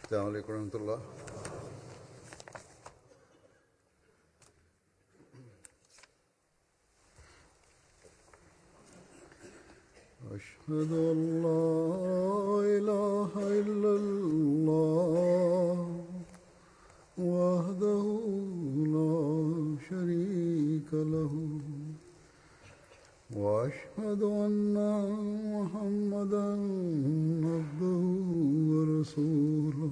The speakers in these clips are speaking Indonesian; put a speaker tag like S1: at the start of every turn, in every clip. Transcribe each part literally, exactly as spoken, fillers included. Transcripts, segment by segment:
S1: السلام عليكم ورحمة الله. أشهد أن لا إله إلا الله وحده لا شريك له وأشهد أن محمدا عبده ورسوله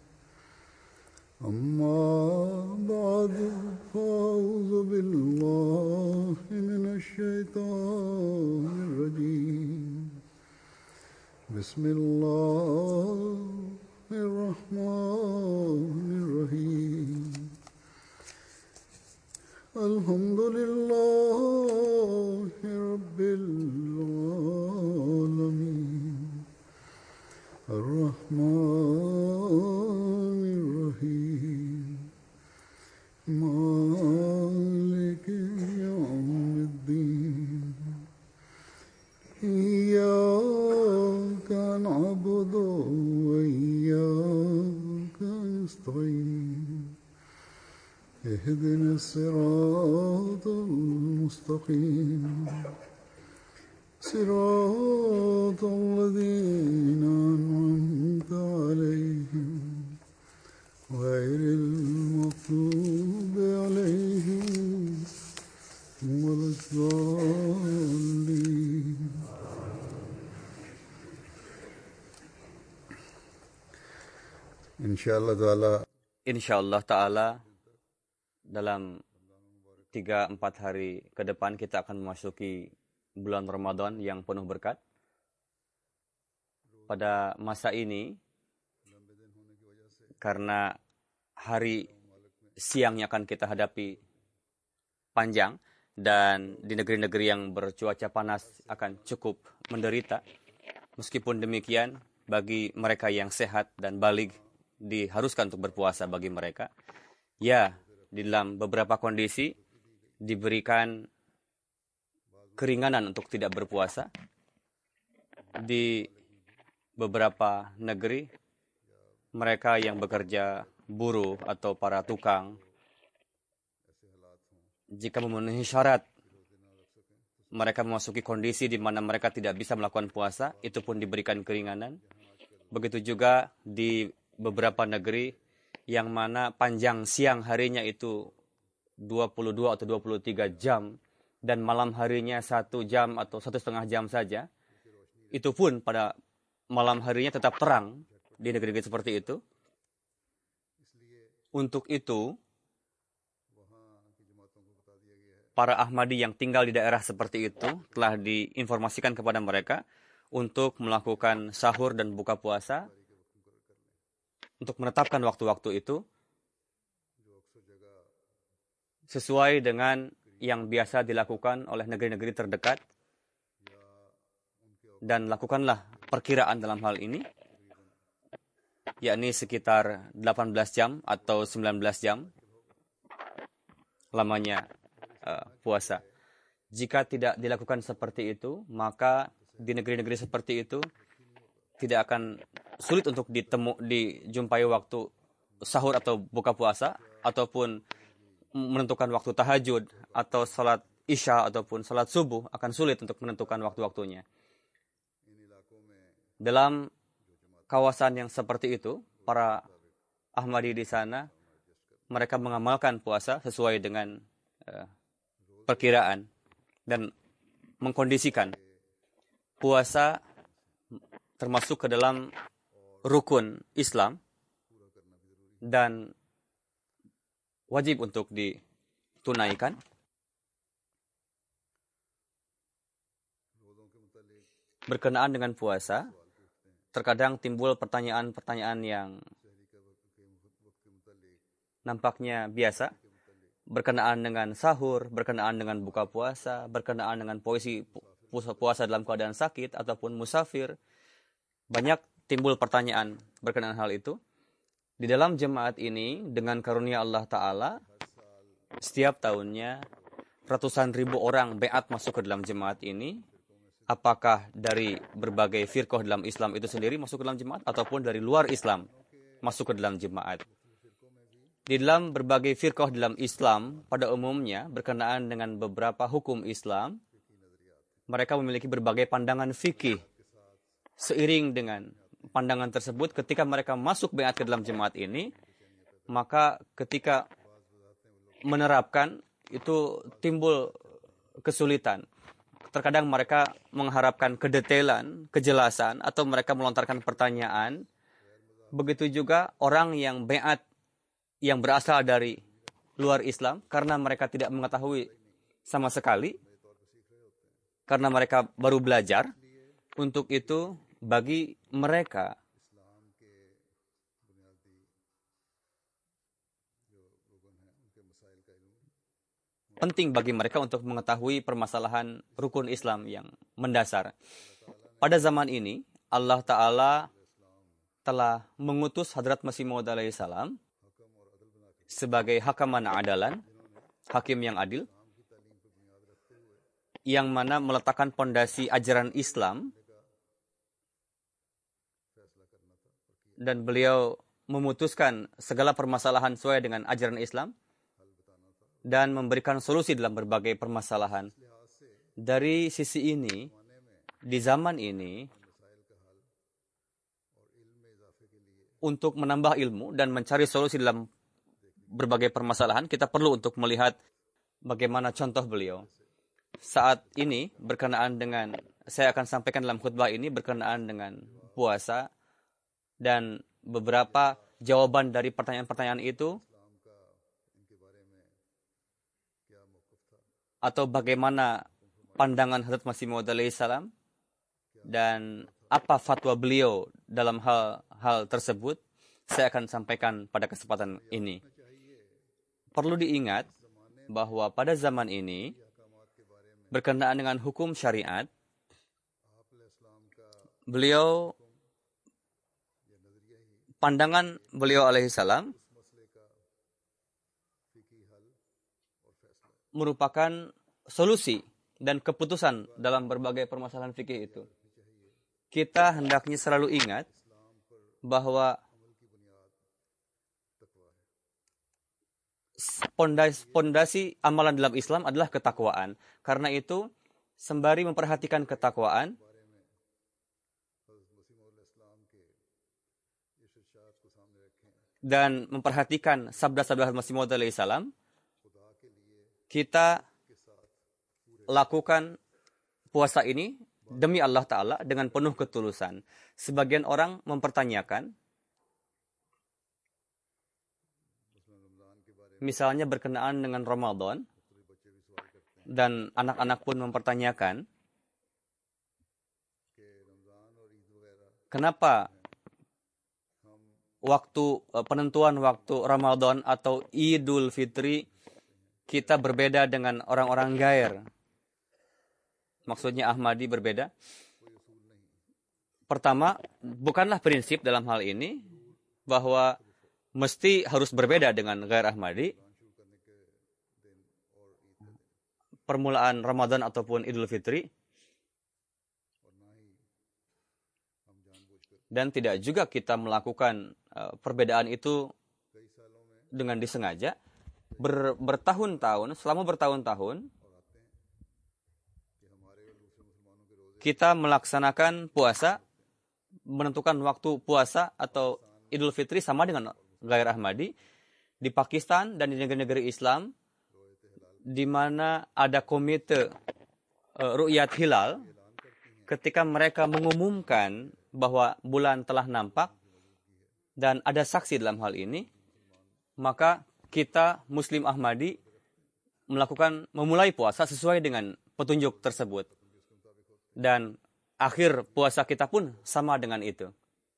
S1: أما بعد فأعوذ بالله من الشيطان الرجيم بسم الله الرحمن الرحيم الحمد لله رب العالمين الرحمن الرحيم مالك يوم الدين إياك نعبد وإياك نستعين اهدنا الصراط المستقيم صراط الذين أنعمت عليهم غير المغضوب عليهم ولا الضالين. Insyaallah taala
S2: Insyaallah ta'ala dalam tiga empat hari ke depan kita akan memasuki bulan Ramadan yang penuh berkat. Pada masa ini, karena hari siang yang akan kita hadapi panjang dan di negeri-negeri yang bercuaca panas akan cukup menderita. Meskipun demikian, bagi mereka yang sehat dan baligh diharuskan untuk berpuasa bagi mereka. Ya, di dalam beberapa kondisi diberikan keringanan untuk tidak berpuasa. Di beberapa negeri, mereka yang bekerja buruh atau para tukang, jika memenuhi syarat, mereka memasuki kondisi di mana mereka tidak bisa melakukan puasa, itu pun diberikan keringanan. Begitu juga di beberapa negeri yang mana panjang siang harinya itu dua puluh dua atau dua puluh tiga jam dan malam harinya satu jam atau satu setengah jam saja, itu pun pada malam harinya tetap terang di negeri-negeri seperti itu. Untuk itu, para Ahmadi yang tinggal di daerah seperti itu telah diinformasikan kepada mereka untuk melakukan sahur dan buka puasa, untuk menetapkan waktu-waktu itu sesuai dengan yang biasa dilakukan oleh negeri-negeri terdekat, dan lakukanlah perkiraan dalam hal ini, yakni sekitar delapan belas jam atau sembilan belas jam lamanya uh, puasa. Jika tidak dilakukan seperti itu, maka di negeri-negeri seperti itu tidak akan sulit untuk ditemu, dijumpai waktu sahur atau buka puasa, ataupun menentukan waktu tahajud atau salat isya ataupun salat subuh akan sulit untuk menentukan waktu-waktunya. Dalam kawasan yang seperti itu, para Ahmadi di sana, mereka mengamalkan puasa sesuai dengan uh, perkiraan dan mengkondisikan puasa termasuk ke dalam rukun Islam dan wajib untuk ditunaikan. Berkenaan dengan puasa, terkadang timbul pertanyaan-pertanyaan yang nampaknya biasa, berkenaan dengan sahur, berkenaan dengan buka puasa, berkenaan dengan posisi puasa dalam keadaan sakit ataupun musafir. Banyak timbul pertanyaan berkenaan hal itu. Di dalam jemaat ini, dengan karunia Allah Ta'ala, setiap tahunnya ratusan ribu orang beat masuk ke dalam jemaat ini. Apakah dari berbagai firqah dalam Islam itu sendiri masuk ke dalam jemaat, ataupun dari luar Islam masuk ke dalam jemaat. Di dalam berbagai firqah dalam Islam, pada umumnya berkenaan dengan beberapa hukum Islam, mereka memiliki berbagai pandangan fikih. Seiring dengan pandangan tersebut, ketika mereka masuk baiat ke dalam jemaat ini, maka ketika menerapkan itu timbul kesulitan. Terkadang mereka mengharapkan kedetailan, kejelasan, atau mereka melontarkan pertanyaan. Begitu juga orang yang baiat yang berasal dari luar Islam, karena mereka tidak mengetahui sama sekali, karena mereka baru belajar. Untuk itu, bagi mereka penting bagi mereka untuk mengetahui permasalahan rukun Islam yang mendasar. Pada zaman ini, Allah Ta'ala telah mengutus Hadrat Masih Maud alaihissalam sebagai hakaman adalan, hakim yang adil, yang mana meletakkan pondasi ajaran Islam, dan beliau memutuskan segala permasalahan sesuai dengan ajaran Islam dan memberikan solusi dalam berbagai permasalahan. Dari sisi ini, di zaman ini, untuk menambah ilmu dan mencari solusi dalam berbagai permasalahan, kita perlu untuk melihat bagaimana contoh beliau. Saat ini berkenaan dengan, saya akan sampaikan dalam khutbah ini berkenaan dengan puasa dan beberapa jawaban dari pertanyaan-pertanyaan itu, atau bagaimana pandangan Hadrat Masih Maud alaihissalam dan apa fatwa beliau dalam hal-hal tersebut, saya akan sampaikan pada kesempatan ini. Perlu diingat bahwa pada zaman ini, berkenaan dengan hukum syariat, beliau, pandangan beliau alaihissalam merupakan solusi dan keputusan dalam berbagai permasalahan fikih itu. Kita hendaknya selalu ingat bahwa pondasi, pondasi amalan dalam Islam adalah ketakwaan. Karena itu, sembari memperhatikan ketakwaan, dan memperhatikan sabda-sabda Hadrat Masih Maud alaihissalam, kita lakukan puasa ini demi Allah Ta'ala dengan penuh ketulusan. Sebagian orang mempertanyakan, misalnya berkenaan dengan Ramadan, dan anak-anak pun mempertanyakan, kenapa waktu penentuan waktu Ramadan atau Idul Fitri kita berbeda dengan orang-orang Gair? Maksudnya Ahmadi berbeda. Pertama, bukanlah prinsip dalam hal ini bahwa mesti harus berbeda dengan Gair Ahmadi. Permulaan Ramadan ataupun Idul Fitri. Dan tidak juga kita melakukan uh, perbedaan itu dengan disengaja. Ber, bertahun-tahun, selama bertahun-tahun, kita melaksanakan puasa, menentukan waktu puasa atau Idul Fitri sama dengan Gair Ahmadi di Pakistan dan di negara-negara Islam, di mana ada komite uh, Ru'yat Hilal. Ketika mereka mengumumkan bahwa bulan telah nampak dan ada saksi dalam hal ini, maka kita Muslim Ahmadi melakukan memulai puasa sesuai dengan petunjuk tersebut. Dan akhir puasa kita pun sama dengan itu.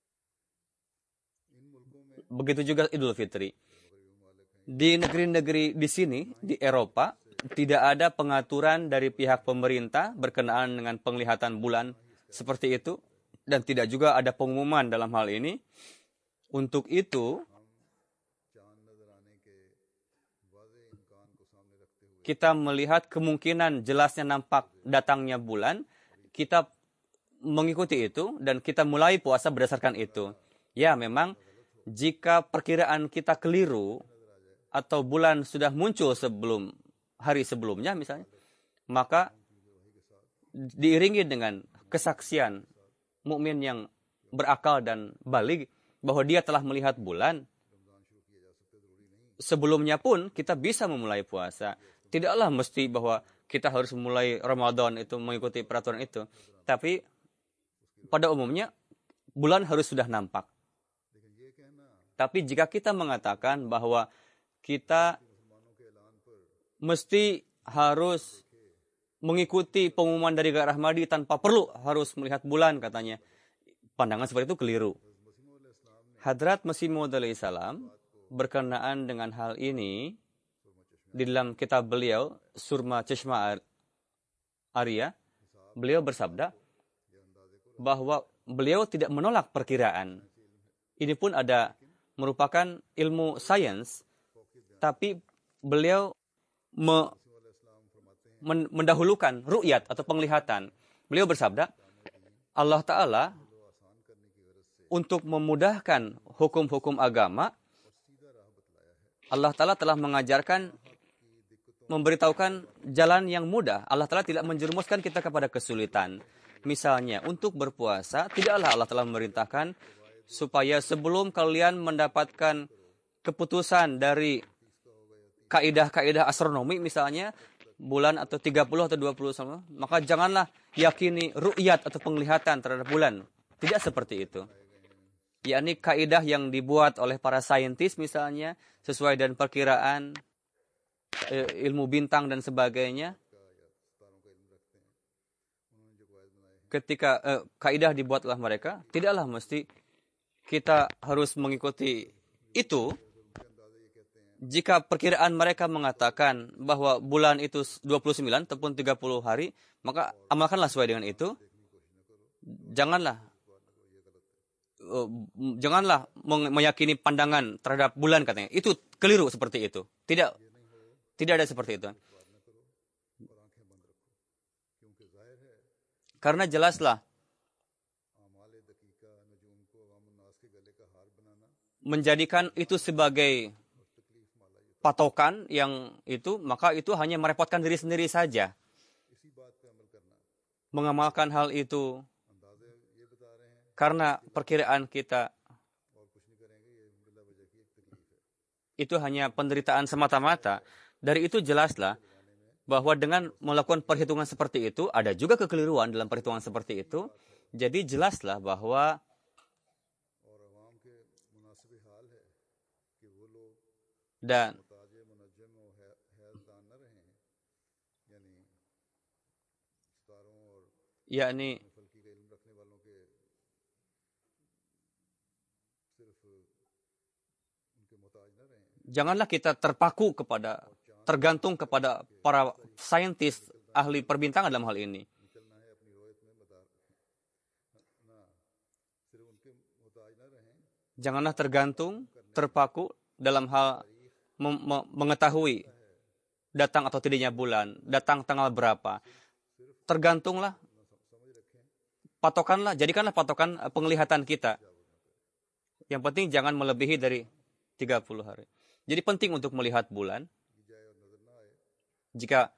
S2: Begitu juga Idul Fitri. Di negeri-negeri di sini, di Eropa, tidak ada pengaturan dari pihak pemerintah berkenaan dengan penglihatan bulan seperti itu. Dan tidak juga ada pengumuman dalam hal ini. Untuk itu, kita melihat kemungkinan jelasnya nampak datangnya bulan, kita mengikuti itu dan kita mulai puasa berdasarkan itu. Ya, memang jika perkiraan kita keliru atau bulan sudah muncul sebelum hari sebelumnya misalnya, maka diiringi dengan kesaksian mukmin yang berakal dan baligh bahwa dia telah melihat bulan, sebelumnya pun kita bisa memulai puasa. Tidaklah mesti bahwa kita harus memulai Ramadan itu mengikuti peraturan itu. Tapi pada umumnya bulan harus sudah nampak. Tapi jika kita mengatakan bahwa kita mesti harus mengikuti pengumuman dari Gairah Ahmadi tanpa perlu harus melihat bulan katanya, pandangan seperti itu keliru. Hadrat Masih Maud alaihi salam berkenaan dengan hal ini di dalam kitab beliau Surma Chashma Arya, beliau bersabda bahwa beliau tidak menolak perkiraan. Ini pun ada merupakan ilmu sains, tapi beliau me, men, mendahulukan ru'yat atau penglihatan. Beliau bersabda, Allah Ta'ala untuk memudahkan hukum-hukum agama, Allah Ta'ala telah mengajarkan, memberitahukan jalan yang mudah. Allah Ta'ala tidak menjerumuskan kita kepada kesulitan. Misalnya, untuk berpuasa, tidaklah Allah Ta'ala memerintahkan supaya sebelum kalian mendapatkan keputusan dari kaidah-kaidah astronomi misalnya, bulan atau tiga puluh atau dua puluh sama, maka janganlah yakini ru'yat atau penglihatan terhadap bulan. Tidak seperti itu. Yakni kaidah yang dibuat oleh para saintis misalnya, sesuai dengan perkiraan ilmu bintang dan sebagainya. Ketika eh, kaidah dibuat oleh mereka, tidaklah mesti kita harus mengikuti itu. Jika perkiraan mereka mengatakan bahwa bulan itu dua puluh sembilan ataupun tiga puluh hari, maka amalkanlah sesuai dengan itu. Janganlah uh, janganlah meyakini pandangan terhadap bulan katanya. Itu keliru seperti itu. Tidak tidak ada seperti itu. Karena jelaslah menjadikan itu sebagai patokan yang itu, maka itu hanya merepotkan diri sendiri saja. Mengamalkan hal itu karena perkiraan kita itu hanya penderitaan semata-mata. Dari itu jelaslah bahwa dengan melakukan perhitungan seperti itu, ada juga kekeliruan dalam perhitungan seperti itu. Jadi jelaslah bahwa dan yakni janganlah kita terpaku kepada, tergantung kepada para saintis ahli perbintangan dalam hal ini. Janganlah tergantung, terpaku dalam hal mengetahui datang atau tidaknya bulan, datang tanggal berapa. Tergantunglah, patokanlah, jadikanlah patokan penglihatan kita. Yang penting jangan melebihi dari tiga puluh hari. Jadi penting untuk melihat bulan. Jika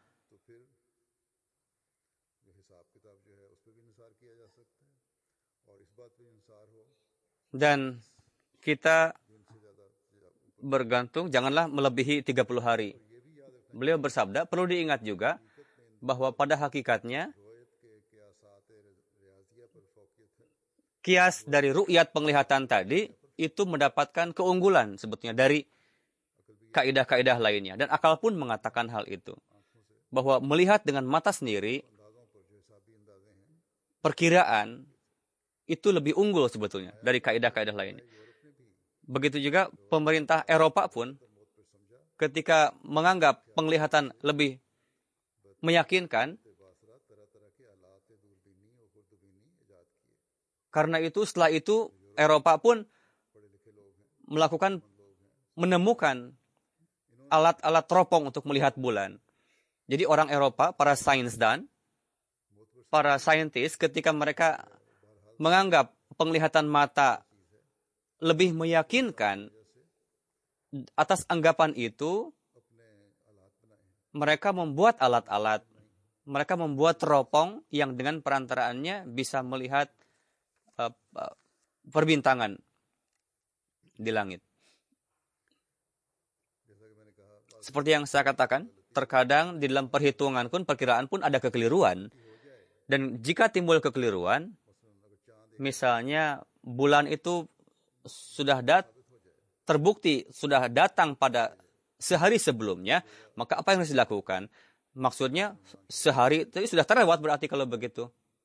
S2: dan kita bergantung, janganlah melebihi tiga puluh hari. Beliau bersabda, perlu diingat juga bahwa pada hakikatnya kias dari ru'yat penglihatan tadi itu mendapatkan keunggulan sebetulnya dari kaidah-kaidah lainnya. Dan akal pun mengatakan hal itu. Bahwa melihat dengan mata sendiri, perkiraan itu lebih unggul sebetulnya dari kaidah-kaidah lainnya. Begitu juga pemerintah Eropa pun ketika menganggap penglihatan lebih meyakinkan, karena itu setelah itu Eropa pun melakukan, menemukan alat-alat teropong untuk melihat bulan. Jadi orang Eropa, para sainsdan, para saintis ketika mereka menganggap penglihatan mata lebih meyakinkan atas anggapan itu, mereka membuat alat-alat, mereka membuat teropong yang dengan perantaraannya bisa melihat uh, uh, perbintangan di langit. Seperti yang saya katakan, terkadang di dalam perhitungan pun, perkiraan pun ada kekeliruan. Dan jika timbul kekeliruan, misalnya bulan itu sudah dat terbukti sudah datang pada sehari sebelumnya, maka apa yang harus dilakukan? Maksudnya sehari itu sudah terlewat berarti kalau begitu.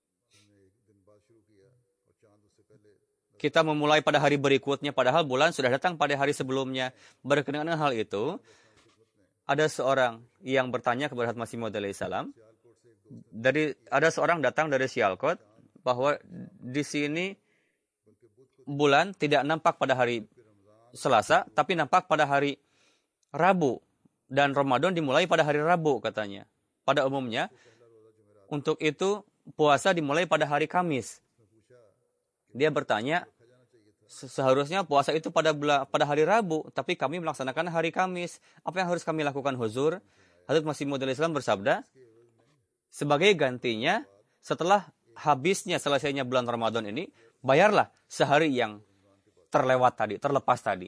S2: Kita memulai pada hari berikutnya, padahal bulan sudah datang pada hari sebelumnya. Berkenaan dengan hal itu, ada seorang yang bertanya kepada Hazrat Masih Maud alaihi salam, dari ada seorang datang dari Sialkot bahwa di sini bulan tidak nampak pada hari Selasa, tapi nampak pada hari Rabu, dan Ramadan dimulai pada hari Rabu katanya. Pada umumnya, untuk itu puasa dimulai pada hari Kamis. Dia bertanya, seharusnya puasa itu pada pada hari Rabu, tapi kami melaksanakan hari Kamis. Apa yang harus kami lakukan, Huzur? Hazrat Masih Maud alaihi salam bersabda, sebagai gantinya, setelah habisnya selesainya bulan Ramadan ini, bayarlah sehari yang terlewat tadi, terlepas tadi.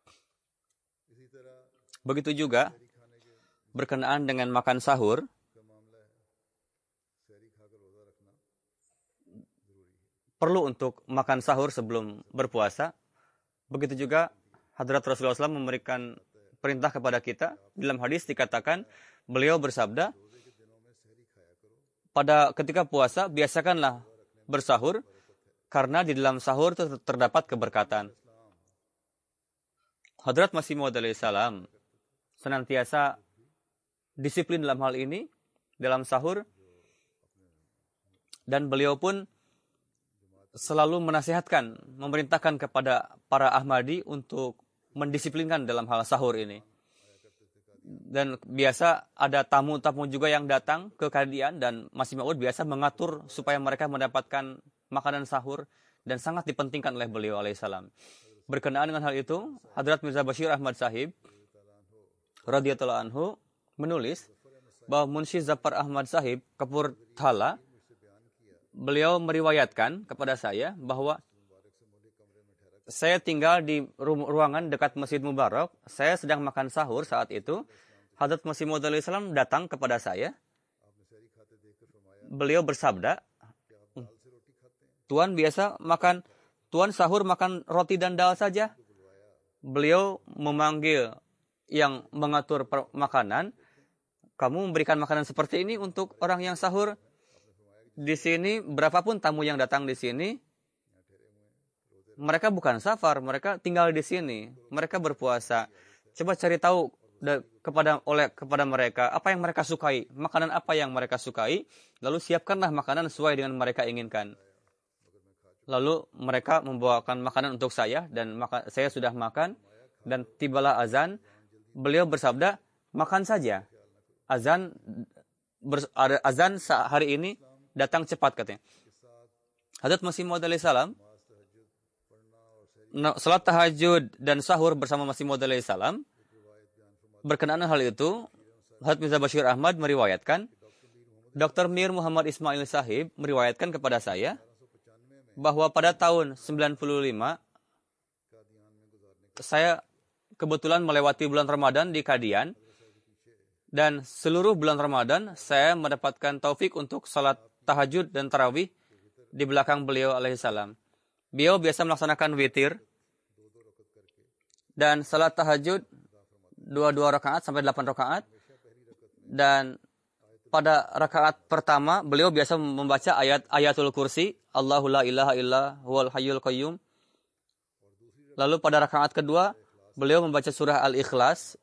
S2: Begitu juga berkenaan dengan makan sahur, perlu untuk makan sahur sebelum berpuasa. Begitu juga Hadrat Rasulullah shallallahu alaihi wasallam memberikan perintah kepada kita. Dalam hadis dikatakan, beliau bersabda, pada ketika puasa biasakanlah bersahur, karena di dalam sahur itu terdapat keberkatan. Hadrat Masih Maud alaihi salam senantiasa disiplin dalam hal ini, dalam sahur, dan beliau pun selalu menasihatkan, memerintahkan kepada para Ahmadi untuk mendisiplinkan dalam hal sahur ini. Dan biasa ada tamu-tamu juga yang datang ke Kadian, dan Masih Maud biasa mengatur supaya mereka mendapatkan makanan sahur, dan sangat dipentingkan oleh beliau alaihissalam. Berkenaan dengan hal itu, Hadrat Mirza Bashir Ahmad Sahib radhiyallahu anhu menulis bahwa Munshi Zafar Ahmad Sahib Kapurthala, beliau meriwayatkan kepada saya bahwa saya tinggal di ruangan dekat Masjid Mubarak. Saya sedang makan sahur saat itu. Hadrat Masih Maud alaihi salam datang kepada saya. Beliau bersabda, Tuan biasa makan, Tuan sahur makan roti dan dal saja. Beliau memanggil yang mengatur makanan, kamu memberikan makanan seperti ini untuk orang yang sahur? Di sini, berapapun tamu yang datang di sini, mereka bukan safar, mereka tinggal di sini, mereka berpuasa. Coba cari tahu kepada oleh kepada mereka apa yang mereka sukai, makanan apa yang mereka sukai, lalu siapkanlah makanan sesuai dengan mereka inginkan. Lalu mereka membawakan makanan untuk saya, dan maka, saya sudah makan, dan tibalah azan. Beliau bersabda, makan saja. Azan ber, azan hari ini datang cepat katanya. Hadrat Masih Maud alaihi salam salat tahajud dan sahur bersama Masih Maud alaihi salam. Berkenaan hal itu, Hadrat Mirza Bashir Ahmad meriwayatkan, Doktor Mir Muhammad Ismail Sahib meriwayatkan kepada saya bahwa pada tahun sembilan puluh lima saya kebetulan melewati bulan Ramadan di Kadian, dan seluruh bulan Ramadan saya mendapatkan taufik untuk salat tahajud dan tarawih di belakang beliau alaihissalam. Beliau biasa melaksanakan witir dan salat tahajud dua-dua rakaat sampai delapan rakaat. Dan pada rakaat pertama beliau biasa membaca ayat ayatul kursi, Allahu la ilaha illa huwal hayyul qayyum. Lalu pada rakaat kedua beliau membaca surah Al-Ikhlas.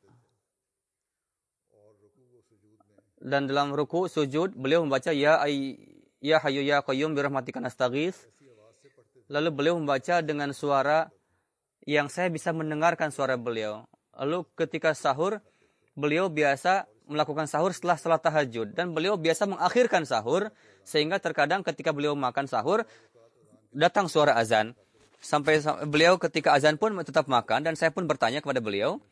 S2: Dan dalam ruku sujud beliau membaca ya ay ya hayyu ya qayyum birahmatika nastaghits. Lalu beliau membaca dengan suara yang saya bisa mendengarkan suara beliau. Lalu ketika sahur beliau biasa melakukan sahur setelah salat tahajud, dan beliau biasa mengakhirkan sahur, sehingga terkadang ketika beliau makan sahur datang suara azan. sampai beliau ketika azan pun tetap makan, dan saya pun bertanya kepada beliau,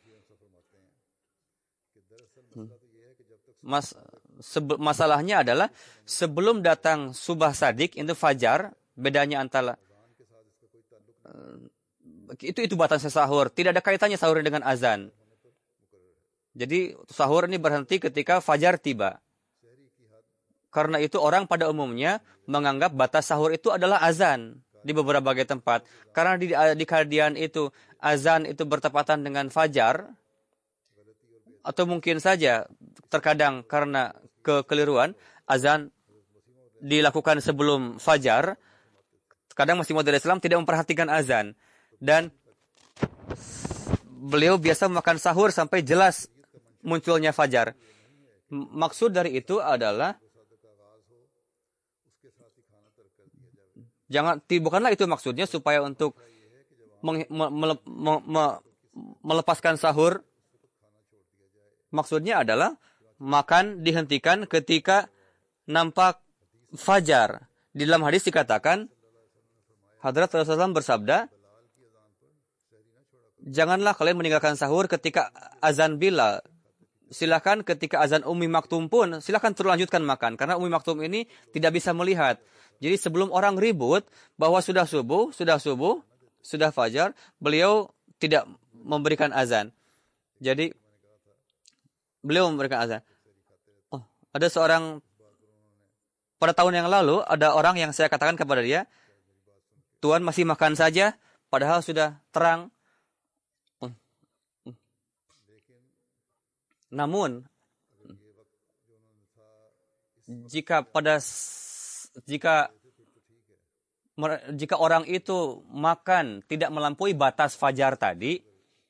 S2: Mas, sebe, masalahnya adalah sebelum datang subah sadik itu fajar, bedanya antara uh, itu itu batas sahur, tidak ada kaitannya sahur dengan azan. Jadi sahur ini berhenti ketika fajar tiba. Karena itu orang pada umumnya menganggap batas sahur itu adalah azan di beberapa tempat. Karena di, di keadaan itu azan itu bertepatan dengan fajar, atau mungkin saja terkadang karena kekeliruan azan dilakukan sebelum fajar. Kadang masih model Islam tidak memperhatikan azan, dan beliau biasa makan sahur sampai jelas munculnya fajar. Maksud dari itu adalah jangan, bukanlah itu maksudnya supaya untuk meng, me, me, me, me, melepaskan sahur. Maksudnya adalah makan dihentikan ketika nampak fajar. Di dalam hadis dikatakan, Hadrat Rasulullah bersabda, janganlah kalian meninggalkan sahur ketika azan Bilal. Silakan ketika azan Ummi Maktum pun, silakan terlanjutkan makan. Karena Ummi Maktum ini tidak bisa melihat. Jadi sebelum orang ribut bahwa sudah subuh, sudah subuh, sudah fajar, beliau tidak memberikan azan. Jadi beliau memberikan azan. Oh, ada seorang, pada tahun yang lalu, ada orang yang saya katakan kepada dia, Tuhan masih makan saja, padahal sudah terang. Namun, jika pada jika jika orang itu makan tidak melampaui batas fajar tadi,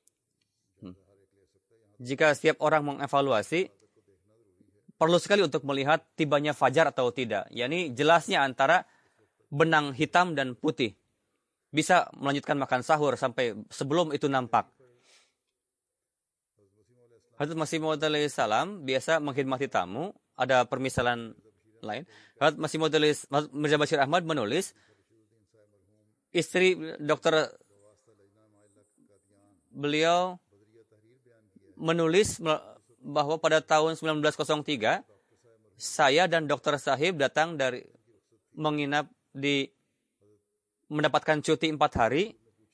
S2: jika setiap orang mengevaluasi, perlu sekali untuk melihat tibanya fajar atau tidak. yakni jelasnya antara benang hitam dan putih. Bisa melanjutkan makan sahur sampai sebelum itu nampak. Hadrat Masih Maud alaihi salam biasa menghormati tamu. Ada permisalan lain. Hadrat Masih Maud alaihi Mirza Bashir Ahmad menulis, istri dokter beliau menulis bahwa pada tahun sembilan belas nol tiga saya dan dokter Sahib datang dari menginap di mendapatkan cuti empat hari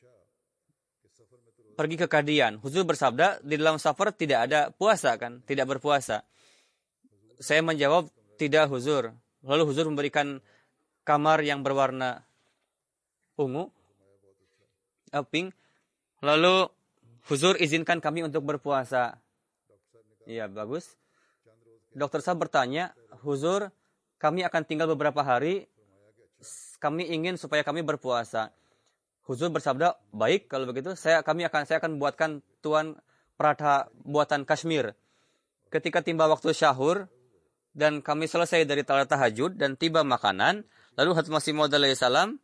S2: pergi ke Kadian. Huzur bersabda, di dalam safar tidak ada puasa kan, tidak berpuasa. Saya menjawab, tidak Huzur. Lalu Huzur memberikan kamar yang berwarna ungu, uh, pink. Lalu Huzur izinkan kami untuk berpuasa. Iya, bagus. Dokter Sahab bertanya, Huzur, kami akan tinggal beberapa hari, kami ingin supaya kami berpuasa. Huzur bersabda, baik kalau begitu, saya kami akan saya akan buatkan tuan paratha buatan Kashmir. Ketika tiba waktu syahur dan kami selesai dari salat tahajud dan tiba makanan, lalu Hadrat Masih Maud alaihi salam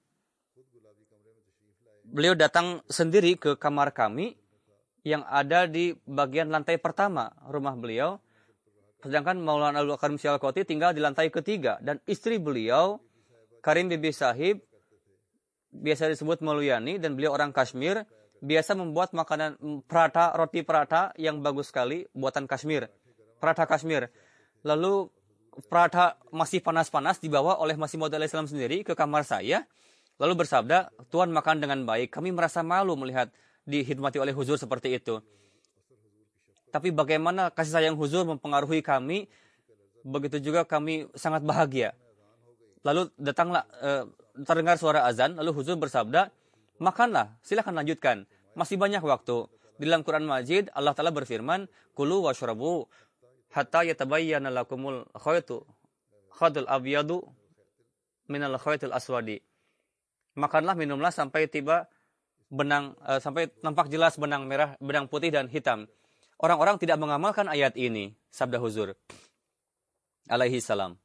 S2: beliau datang sendiri ke kamar kami yang ada di bagian lantai pertama rumah beliau. Sedangkan Maulana Abdul Karim Sialkoti tinggal di lantai ketiga, dan istri beliau Karim Bibi Sahib biasa disebut Mauluyani, dan beliau orang Kashmir, biasa membuat makanan paratha, roti paratha yang bagus sekali buatan Kashmir, paratha Kashmir. Lalu paratha masih panas-panas dibawa oleh Masih Maud alaihi salam sendiri ke kamar saya, lalu bersabda, Tuan makan dengan baik, kami merasa malu melihat dihidmati oleh Huzur seperti itu. Tapi bagaimana kasih sayang Huzur mempengaruhi kami, begitu juga kami sangat bahagia. Lalu datanglah, eh, terdengar suara azan, lalu Huzur bersabda, makanlah, silakan lanjutkan, masih banyak waktu. Di dalam Quran Majid, Allah Ta'ala berfirman, Kulu washrabu hatta yatabayyana lakumul khaytu khadul abyadu minal khaytul aswadi. Makanlah, minumlah sampai tiba benang, uh, sampai nampak jelas benang merah, benang putih dan hitam. Orang-orang tidak mengamalkan ayat ini, sabda Huzur alaihi salam.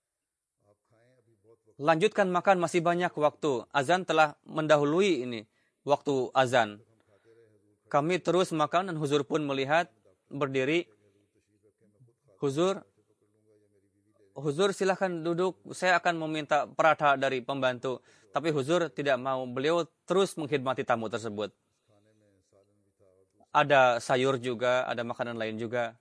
S2: Lanjutkan makan, masih banyak waktu. Azan telah mendahului ini, waktu azan. Kami terus makan dan Huzur pun melihat, berdiri. Huzur, Huzur silahkan duduk, saya akan meminta paratha dari pembantu. Tapi Huzur tidak mau, beliau terus mengkhidmati tamu tersebut. Ada sayur juga, ada makanan lain juga.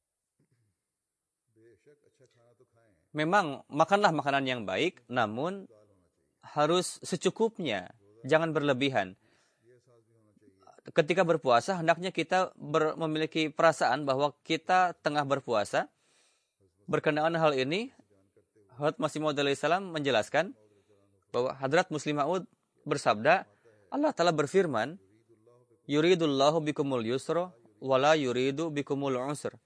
S2: Memang makanlah makanan yang baik, namun harus secukupnya, jangan berlebihan. Ketika berpuasa, hendaknya kita ber, memiliki perasaan bahwa kita tengah berpuasa. Berkenaan hal ini, Hadrat Masih Maud alaihissalam menjelaskan bahwa Hadrat Muslim Maud bersabda, Allah Ta'ala berfirman, yuridullahu bikumul yusra, wala yuridu bikumul usr.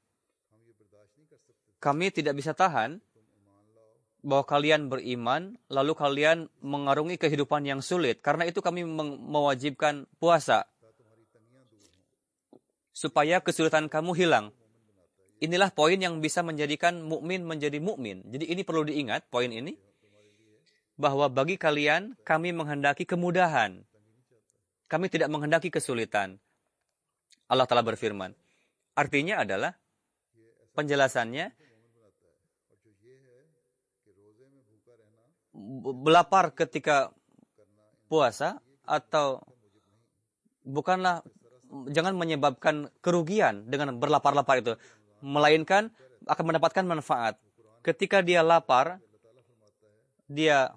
S2: Kami tidak bisa tahan bahwa kalian beriman, lalu kalian mengarungi kehidupan yang sulit. Karena itu kami mewajibkan puasa, supaya kesulitan kamu hilang. Inilah poin yang bisa menjadikan mukmin menjadi mukmin. Jadi ini perlu diingat, poin ini. Bahwa bagi kalian, kami menghendaki kemudahan. Kami tidak menghendaki kesulitan. Allah Ta'ala berfirman. Artinya adalah, penjelasannya, belapar ketika puasa atau bukanlah, jangan menyebabkan kerugian dengan berlapar-lapar itu, melainkan akan mendapatkan manfaat. Ketika dia lapar, dia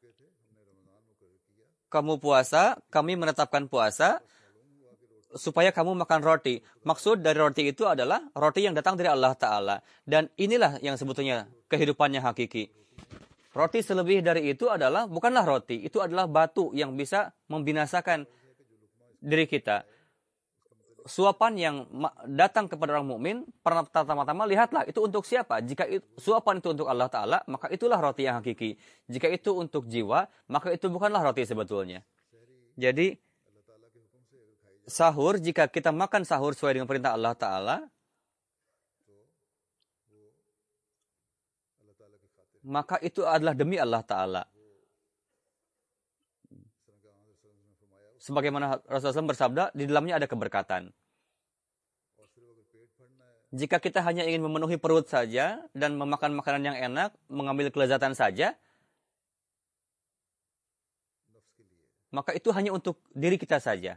S2: kamu puasa, kami menetapkan puasa supaya kamu makan roti. Maksud dari roti itu adalah roti yang datang dari Allah Ta'ala. Dan inilah yang sebetulnya kehidupannya hakiki. Roti selebih dari itu adalah, bukanlah roti, itu adalah batu yang bisa membinasakan diri kita. Suapan yang datang kepada orang mukmin, pertama-tama lihatlah, itu untuk siapa? Jika itu, suapan itu untuk Allah Ta'ala, maka itulah roti yang hakiki. Jika itu untuk jiwa, maka itu bukanlah roti sebetulnya. Jadi, sahur, jika kita makan sahur sesuai dengan perintah Allah Ta'ala, maka itu adalah demi Allah Ta'ala. Sebagaimana Rasulullah shallallahu alaihi wasallam bersabda, di dalamnya ada keberkatan. Jika kita hanya ingin memenuhi perut saja dan memakan makanan yang enak, mengambil kelezatan saja, maka itu hanya untuk diri kita saja.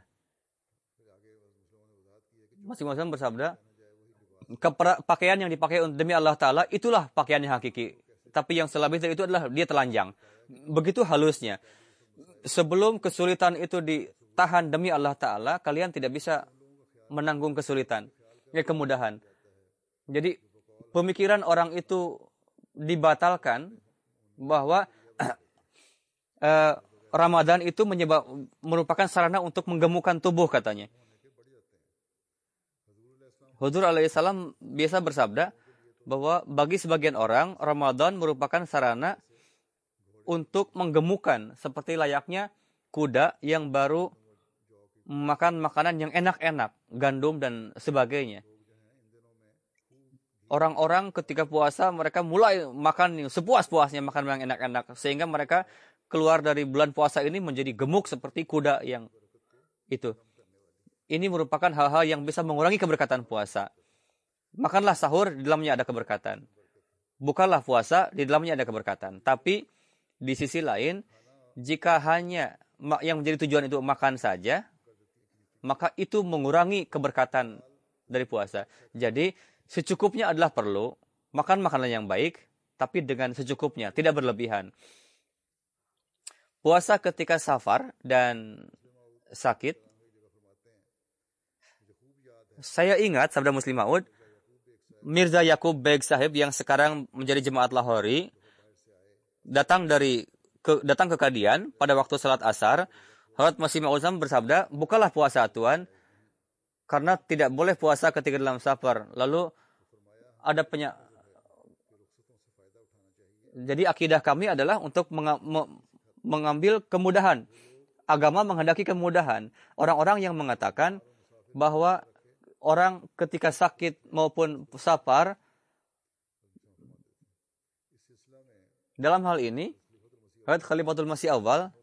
S2: Masing-masing bersabda, pakaian yang dipakai demi Allah Ta'ala, itulah pakaian yang hakiki. Tapi yang selebih dari itu adalah dia telanjang. Begitu halusnya. Sebelum kesulitan itu ditahan demi Allah Ta'ala, kalian tidak bisa menanggung kesulitan. Ya, kemudahan. Jadi, pemikiran orang itu dibatalkan bahwa uh, Ramadan itu menyebab, merupakan sarana untuk menggemukkan tubuh, katanya. Huzur alaihissalam biasa bersabda bahwa bagi sebagian orang, Ramadan merupakan sarana untuk menggemukkan, seperti layaknya kuda yang baru makan makanan yang enak-enak, gandum dan sebagainya. Orang-orang ketika puasa, mereka mulai makan sepuas-puasnya, makan yang enak-enak, sehingga mereka keluar dari bulan puasa ini menjadi gemuk seperti kuda yang itu. Ini merupakan hal-hal yang bisa mengurangi keberkatan puasa. Makanlah sahur, di dalamnya ada keberkatan. Bukanlah puasa, di dalamnya ada keberkatan. Tapi di sisi lain, jika hanya yang menjadi tujuan itu makan saja, maka itu mengurangi keberkatan dari puasa. Jadi secukupnya adalah perlu makan makanan yang baik, tapi dengan secukupnya, tidak berlebihan. Puasa ketika safar dan sakit, saya ingat sabda Muslim Maud, Mirza Yaqub Beg Sahib yang sekarang menjadi jemaat Lahori, datang dari ke, datang ke Kadian pada waktu salat asar. Hadrat Masih Maud bersabda, bukalah puasa Tuan, karena tidak boleh puasa ketika dalam safar. Lalu ada penya... Jadi akidah kami adalah untuk menga- me- mengambil kemudahan. Agama menghendaki kemudahan. Orang-orang yang mengatakan bahwa orang ketika sakit maupun safar, dalam hal ini, Hadrat Khalifatul Masih Awal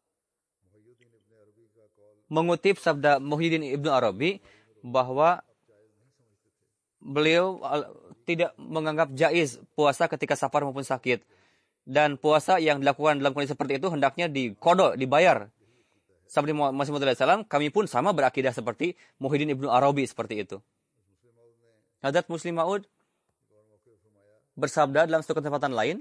S2: mengutip sabda Muhyiddin Ibnu Arabi bahwa beliau tidak menganggap jaiz puasa ketika safar maupun sakit. Dan puasa yang dilakukan dalam kondisi seperti itu hendaknya dikodok, dibayar. Sabda Masih Maud alaihi salam, kami pun sama berakidah seperti Muhyiddin Ibnu Arabi seperti itu. Hadrat Muslim Maud bersabda dalam satu kesempatan lain,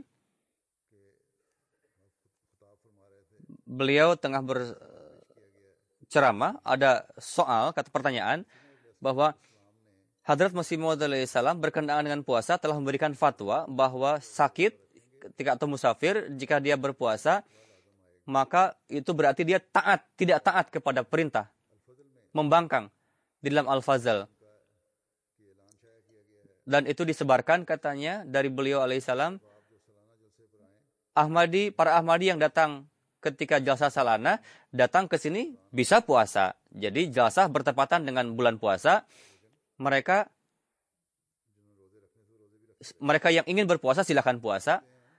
S2: beliau tengah berceramah, ada soal, kata pertanyaan, bahwa Hadrat Masih Maud alaihi salam berkenaan dengan puasa telah memberikan fatwa bahwa sakit ketika atau musafir, jika dia berpuasa, maka itu berarti dia taat, tidak taat kepada perintah. Membangkang di dalam Al-Fazal. Dan itu disebarkan katanya dari beliau alaihissalam. Ahmadi, para Ahmadi yang datang ketika jalsah salana, datang ke sini bisa puasa. Jadi jalsah bertepatan dengan bulan puasa. Mereka mereka yang ingin berpuasa silakan puasa.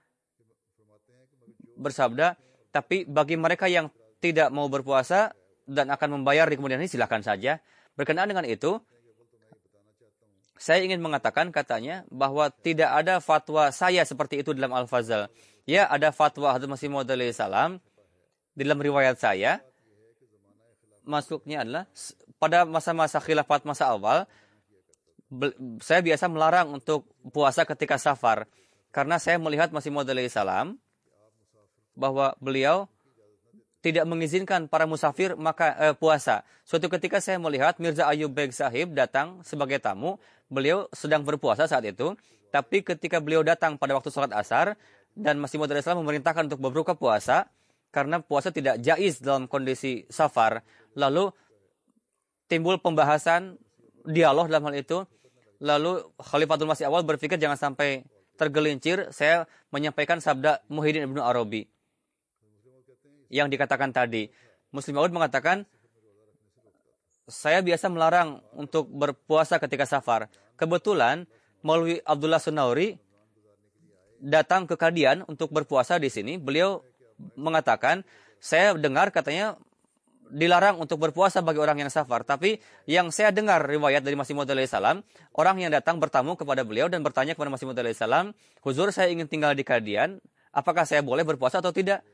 S2: Bersabda, tapi bagi mereka yang tidak mau berpuasa dan akan membayar di kemudian hari, silakan saja. Berkenaan dengan itu, saya ingin mengatakan katanya bahwa tidak ada fatwa saya seperti itu dalam Al-Fazal. Ya, ada fatwa Hadrat Masih Maud alaihi salam di dalam riwayat saya. Masuknya adalah pada masa-masa khilafat masa awal, saya biasa melarang untuk puasa ketika safar. Karena saya melihat Masih Maud alaihi salam bahwa beliau tidak mengizinkan para musafir maka eh, puasa. Suatu ketika saya melihat Mirza Ayub Beg Sahib datang sebagai tamu, beliau sedang berpuasa saat itu, tapi ketika beliau datang pada waktu sholat asar, dan Masih Maud alaihi salam memerintahkan untuk berbuka puasa, karena puasa tidak jaiz dalam kondisi safar. Lalu timbul pembahasan, dialog dalam hal itu, lalu Khalifatul Masih Awal berpikir jangan sampai tergelincir, saya menyampaikan sabda Muhyiddin Ibnu Arabi yang dikatakan tadi. Muslim Maud mengatakan, saya biasa melarang untuk berpuasa ketika safar. Kebetulan Maulwi Abdullah Sunauri datang ke Kadian untuk berpuasa di sini. Beliau mengatakan, saya dengar katanya dilarang untuk berpuasa bagi orang yang safar. Tapi yang saya dengar riwayat dari Masih Maud alaihi salam, orang yang datang bertamu kepada beliau dan bertanya kepada Masih Maud alaihi salam, Huzur, saya ingin tinggal di Kadian, apakah saya boleh berpuasa atau tidak?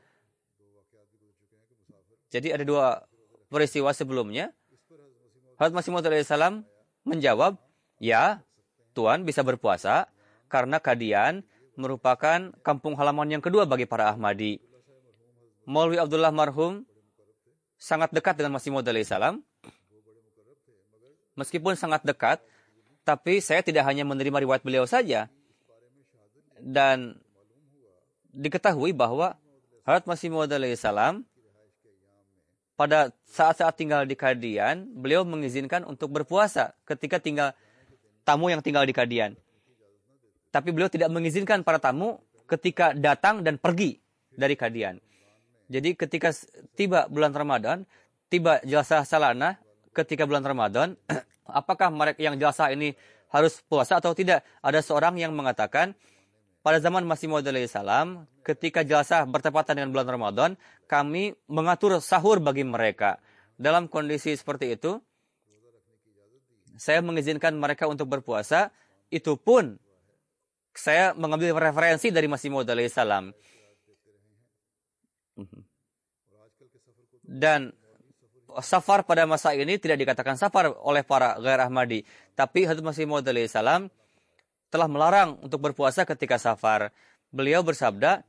S2: Jadi ada dua peristiwa sebelumnya. Hadrat Masih Maud alaihi salam menjawab, ya, Tuan bisa berpuasa karena Kadian merupakan kampung halaman yang kedua bagi para Ahmadi. Maulwi Abdullah marhum sangat dekat dengan Masih Maud alaihi salam. Meskipun sangat dekat, tapi saya tidak hanya menerima riwayat beliau saja. Dan diketahui bahwa Hadrat Masih Maud alaihi salam pada saat-saat tinggal di Kadian, beliau mengizinkan untuk berpuasa ketika tinggal tamu yang tinggal di Kadian. Tapi beliau tidak mengizinkan para tamu ketika datang dan pergi dari Kadian. Jadi ketika tiba bulan Ramadan, tiba jalsah salana ketika bulan Ramadan, apakah mereka yang jalsah ini harus puasa atau tidak? Ada seorang yang mengatakan, pada zaman Masih Maud alaihi salam, ketika jalsah bertepatan dengan bulan Ramadan, kami mengatur sahur bagi mereka. Dalam kondisi seperti itu, saya mengizinkan mereka untuk berpuasa. Itu pun saya mengambil referensi dari Masih Maud alaihi salam. Dan safar pada masa ini tidak dikatakan safar oleh para ghair Ahmadi. Tapi Hadrat Masih Maud alaihi salam telah melarang untuk berpuasa ketika safar. Beliau bersabda,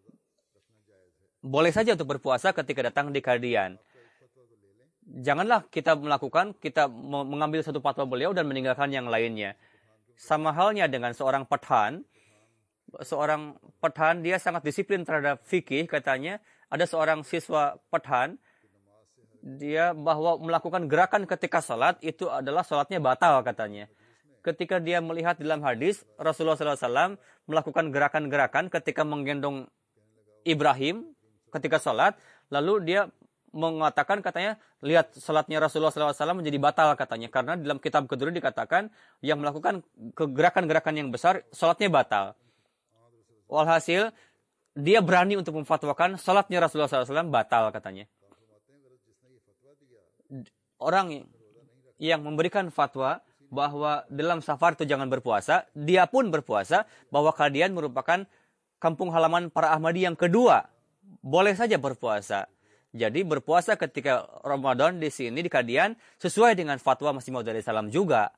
S2: boleh saja untuk berpuasa ketika datang di Kadian. Janganlah kita melakukan, kita mengambil satu fatwa beliau dan meninggalkan yang lainnya. Sama halnya dengan seorang Pathan. Seorang Pathan, dia sangat disiplin terhadap fikih, katanya. Ada seorang siswa Pathan, dia bahwa melakukan gerakan ketika salat, itu adalah salatnya batal, katanya. Ketika dia melihat dalam hadis, Rasulullah shallallahu alaihi wasallam melakukan gerakan-gerakan ketika menggendong Ibrahim ketika salat, lalu dia mengatakan katanya, lihat salatnya Rasulullah shallallahu alaihi wasallam menjadi batal katanya. Karena dalam kitab kedua dikatakan, yang melakukan gerakan-gerakan yang besar, salatnya batal. Walhasil, dia berani untuk memfatwakan salatnya Rasulullah shallallahu alaihi wasallam batal katanya. Orang yang memberikan fatwa bahwa dalam safar itu jangan berpuasa, dia pun berpuasa, bahwa Kadian merupakan kampung halaman para Ahmadi yang kedua, boleh saja berpuasa. Jadi berpuasa ketika Ramadan di sini di Qadian sesuai dengan fatwa Masih Maud alaihi salam juga.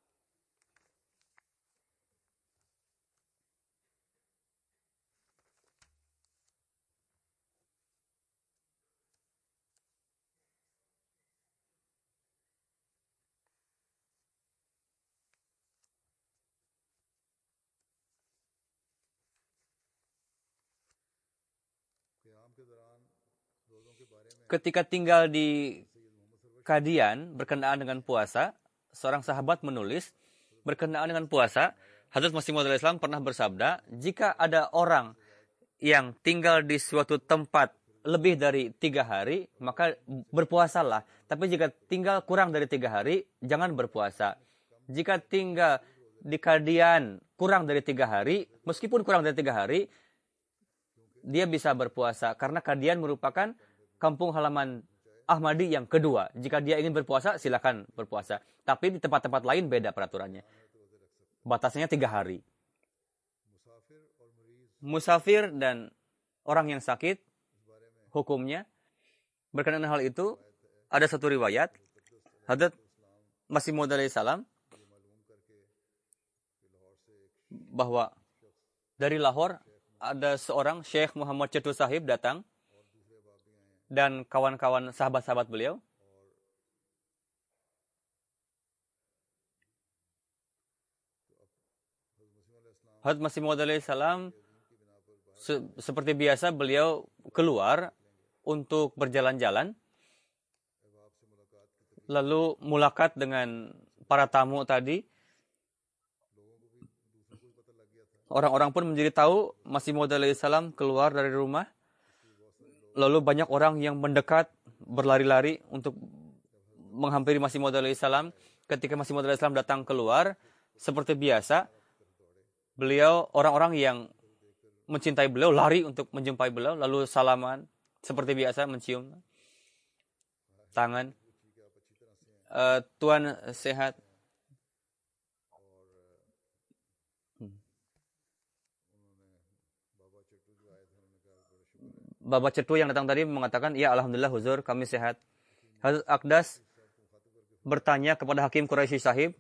S2: Ketika tinggal di Qadian berkenaan dengan puasa, seorang sahabat menulis berkenaan dengan puasa, Hazrat Masih Maud alaihi salam pernah bersabda, jika ada orang yang tinggal di suatu tempat lebih dari tiga hari, maka berpuasalah. Tapi jika tinggal kurang dari tiga hari, jangan berpuasa. Jika tinggal di Qadian kurang dari tiga hari, meskipun kurang dari tiga hari, dia bisa berpuasa. Karena Qadian merupakan kampung halaman Ahmadi yang kedua. Jika dia ingin berpuasa, silakan berpuasa. Tapi di tempat-tempat lain beda peraturannya. Batasnya tiga hari. Musafir dan orang yang sakit, hukumnya. Berkenaan hal itu, ada satu riwayat. Hadrat Masih Maud alaihi salam bahwa dari Lahore ada seorang Syekh Muhammad Cetu Sahib datang dan kawan-kawan sahabat-sahabat beliau. Hadrat Masih Maud alaihi salam se seperti biasa beliau keluar untuk berjalan-jalan, lalu mulakat dengan para tamu tadi. Orang-orang pun menjadi tahu Masih Maud alaihi salam keluar dari rumah. Lalu banyak orang yang mendekat, berlari-lari untuk menghampiri Masih Maud alaihi salam. Ketika Masih Maud alaihi salam datang keluar, seperti biasa, beliau, orang-orang yang mencintai beliau, lari untuk menjumpai beliau, lalu salaman, seperti biasa, mencium tangan. Uh, Tuan sehat. Baba Cetu yang datang tadi mengatakan, ya Alhamdulillah Huzur, kami sehat. Hazrat Akdas bertanya kepada Hakim Quraisy Sahib,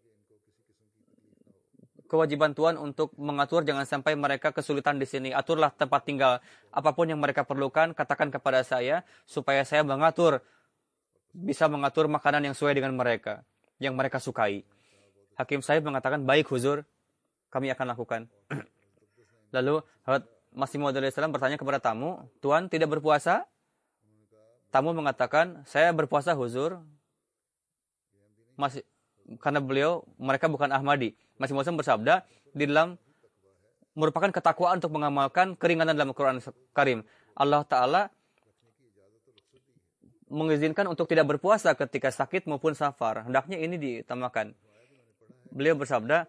S2: kewajiban Tuan untuk mengatur jangan sampai mereka kesulitan di sini. Aturlah tempat tinggal. Apapun yang mereka perlukan, katakan kepada saya, supaya saya mengatur, bisa mengatur makanan yang sesuai dengan mereka, yang mereka sukai. Hakim Sahib mengatakan, baik Huzur, kami akan lakukan. Lalu Hazrat Masih Maud alaihi salam bertanya kepada tamu, Tuan tidak berpuasa? Tamu mengatakan, saya berpuasa Huzur. Masih, karena beliau, mereka bukan Ahmadi. Masih Maud bersabda, di dalam merupakan ketakwaan untuk mengamalkan keringanan dalam Al-Quran Karim. Allah Ta'ala mengizinkan untuk tidak berpuasa ketika sakit maupun safar. Hendaknya ini ditamakan. Beliau bersabda,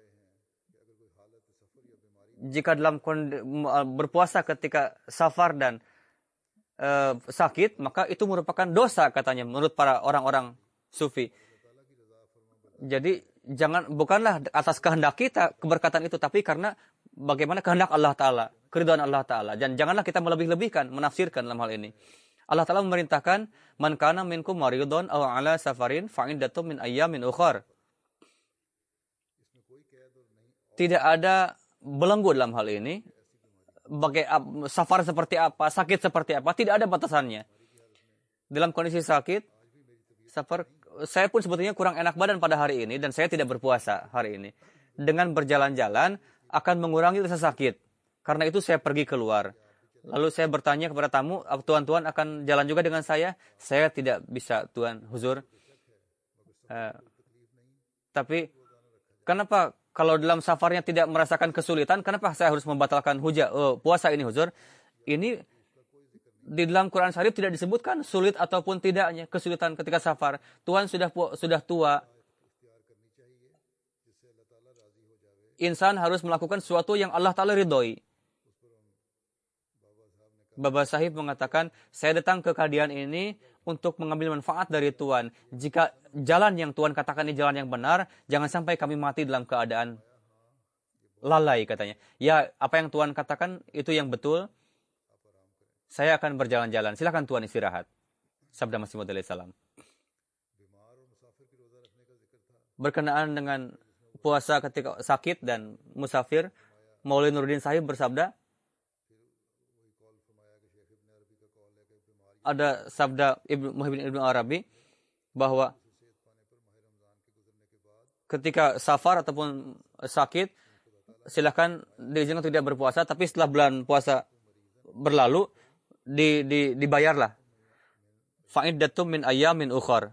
S2: jika dalam berpuasa ketika safar dan e, sakit, maka itu merupakan dosa katanya menurut para orang-orang sufi. Jadi jangan bukanlah atas kehendak kita keberkatan itu, tapi karena bagaimana kehendak Allah Ta'ala, keridhaan Allah Ta'ala. Dan janganlah kita melebih-lebihkan, menafsirkan dalam hal ini. Allah Ta'ala memerintahkan, man kana minkum maridun aw ala safarin fa'iddatum min ayyamin ukhar. Tidak ada belenggu dalam hal ini. Bagai safar seperti apa, sakit seperti apa, tidak ada batasannya. Dalam kondisi sakit, safar, saya pun sebetulnya kurang enak badan pada hari ini dan saya tidak berpuasa hari ini. Dengan berjalan-jalan akan mengurangi rasa sakit. Karena itu saya pergi keluar. Lalu saya bertanya kepada tamu, tuan-tuan akan jalan juga dengan saya? Saya tidak bisa, Tuan, Huzur. Uh, tapi kenapa kalau dalam safarnya tidak merasakan kesulitan, kenapa saya harus membatalkan hujah, oh, puasa ini Huzur? Ini di dalam Quran Syarif tidak disebutkan sulit ataupun tidaknya kesulitan ketika safar. Tuhan sudah sudah tua. Insan harus melakukan sesuatu yang Allah Ta'ala ridhoi. Baba Sahib mengatakan, saya datang ke Qadian ini untuk mengambil manfaat dari Tuhan. Jika jalan yang Tuhan katakan ini jalan yang benar, jangan sampai kami mati dalam keadaan lalai katanya. Ya, apa yang Tuhan katakan itu yang betul. Saya akan berjalan-jalan. Silakan Tuhan istirahat. Sabda Masih Maud alaihi salam. Berkenaan dengan puasa ketika sakit dan musafir, Maulwi Nuruddin Sahib bersabda, ada sabda Ibnu Muhyiddin Ibnu Arabi bahwa ketika safar ataupun sakit, silakan diizinkan tidak berpuasa, tapi setelah bulan puasa berlalu, di, di, dibayarlah. Fa'iddatum min ayyamin ukhar.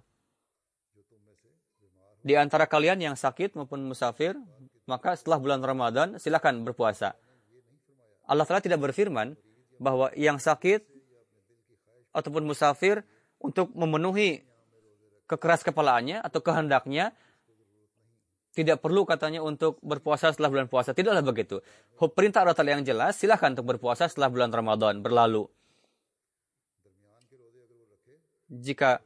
S2: Di antara kalian yang sakit maupun musafir, maka setelah bulan Ramadan, silakan berpuasa. Allah Ta'ala tidak berfirman bahwa yang sakit ataupun musafir untuk memenuhi kekeras kepalaannya atau kehendaknya, tidak perlu katanya untuk berpuasa setelah bulan puasa. Tidaklah begitu. Perintah Allah Ta'ala yang jelas, silakan untuk berpuasa setelah bulan Ramadan berlalu. Jika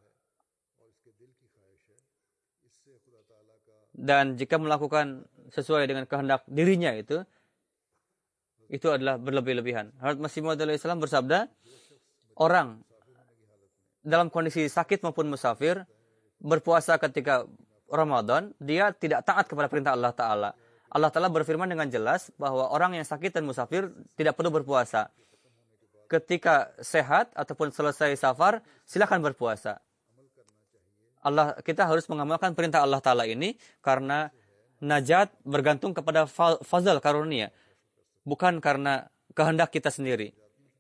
S2: dan jika melakukan sesuai dengan kehendak dirinya itu, itu adalah berlebih-lebihan. Hazrat Masih Maud alaihi salam bersabda, orang dalam kondisi sakit maupun musafir berpuasa ketika Ramadan, dia tidak taat kepada perintah Allah Ta'ala. Allah Ta'ala berfirman dengan jelas bahwa orang yang sakit dan musafir tidak perlu berpuasa. Ketika sehat ataupun selesai safar, silakan berpuasa. Allah, kita harus mengamalkan perintah Allah Ta'ala ini karena najat bergantung kepada fazal karunia, bukan karena kehendak kita sendiri.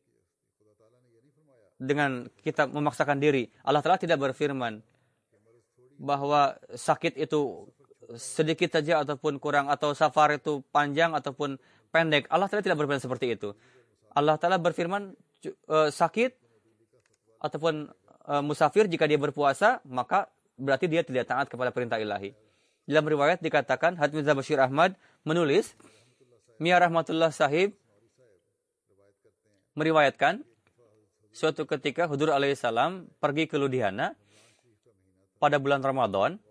S2: Dengan kita memaksakan diri, Allah Ta'ala tidak berfirman bahwa sakit itu sedikit saja ataupun kurang, atau safar itu panjang ataupun pendek. Allah Ta'ala tidak berfirman seperti itu. Allah Ta'ala berfirman uh, sakit ataupun uh, musafir jika dia berpuasa, maka berarti dia tidak taat kepada perintah ilahi. Dalam riwayat dikatakan, Hadrat Mirza Bashir Ahmad menulis, Mia Rahmatullah Sahib meriwayatkan, suatu ketika Hudur alaihissalam pergi ke Ludhiana pada bulan Ramadan.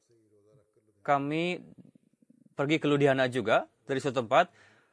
S2: Kami pergi ke Ludhiana juga dari suatu tempat.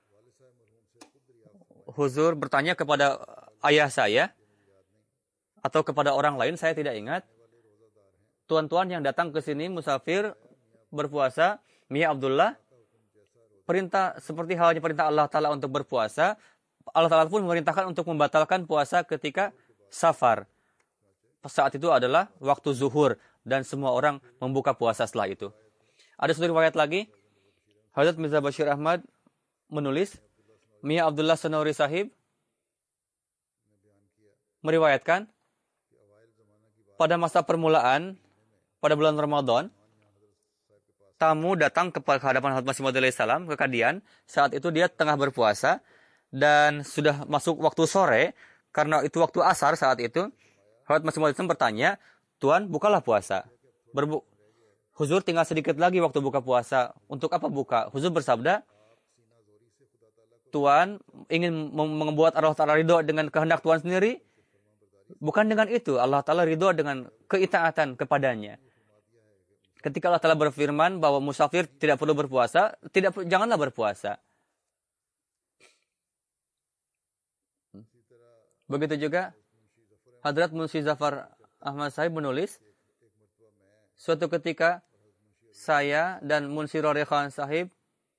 S2: Huzur bertanya kepada ayah saya atau kepada orang lain, saya tidak ingat. Tuan-tuan yang datang ke sini musafir berpuasa, Mia Abdullah, perintah seperti halnya perintah Allah Ta'ala untuk berpuasa, Allah Ta'ala pun memerintahkan untuk membatalkan puasa ketika safar. Saat itu adalah waktu zuhur dan semua orang membuka puasa setelah itu. Ada satu riwayat lagi, Hazrat Mirza Bashir Ahmad menulis, Mia Abdullah Sanawari Sahib meriwayatkan, pada masa permulaan, pada bulan Ramadan, tamu datang ke hadapan Hazrat Masih Maud alaihi salam ke Kadian. Saat itu dia tengah berpuasa dan sudah masuk waktu sore, karena itu waktu asar saat itu. Hazrat Masih Maud alaihi salam bertanya, Tuan, bukalah puasa. Berbu Huzur tinggal sedikit lagi waktu buka puasa. Untuk apa buka? Huzur bersabda, Tuan ingin membuat Allah Ta'ala ridho dengan kehendak Tuan sendiri? Bukan dengan itu. Allah Ta'ala ridho dengan keitaatan kepadanya. Ketika Allah Ta'ala berfirman bahwa musafir tidak perlu berpuasa, tidak janganlah berpuasa. Begitu juga Hadrat Munshi Zafar Ahmad Sahib menulis, suatu ketika saya dan Munshi Rori Khan Sahib,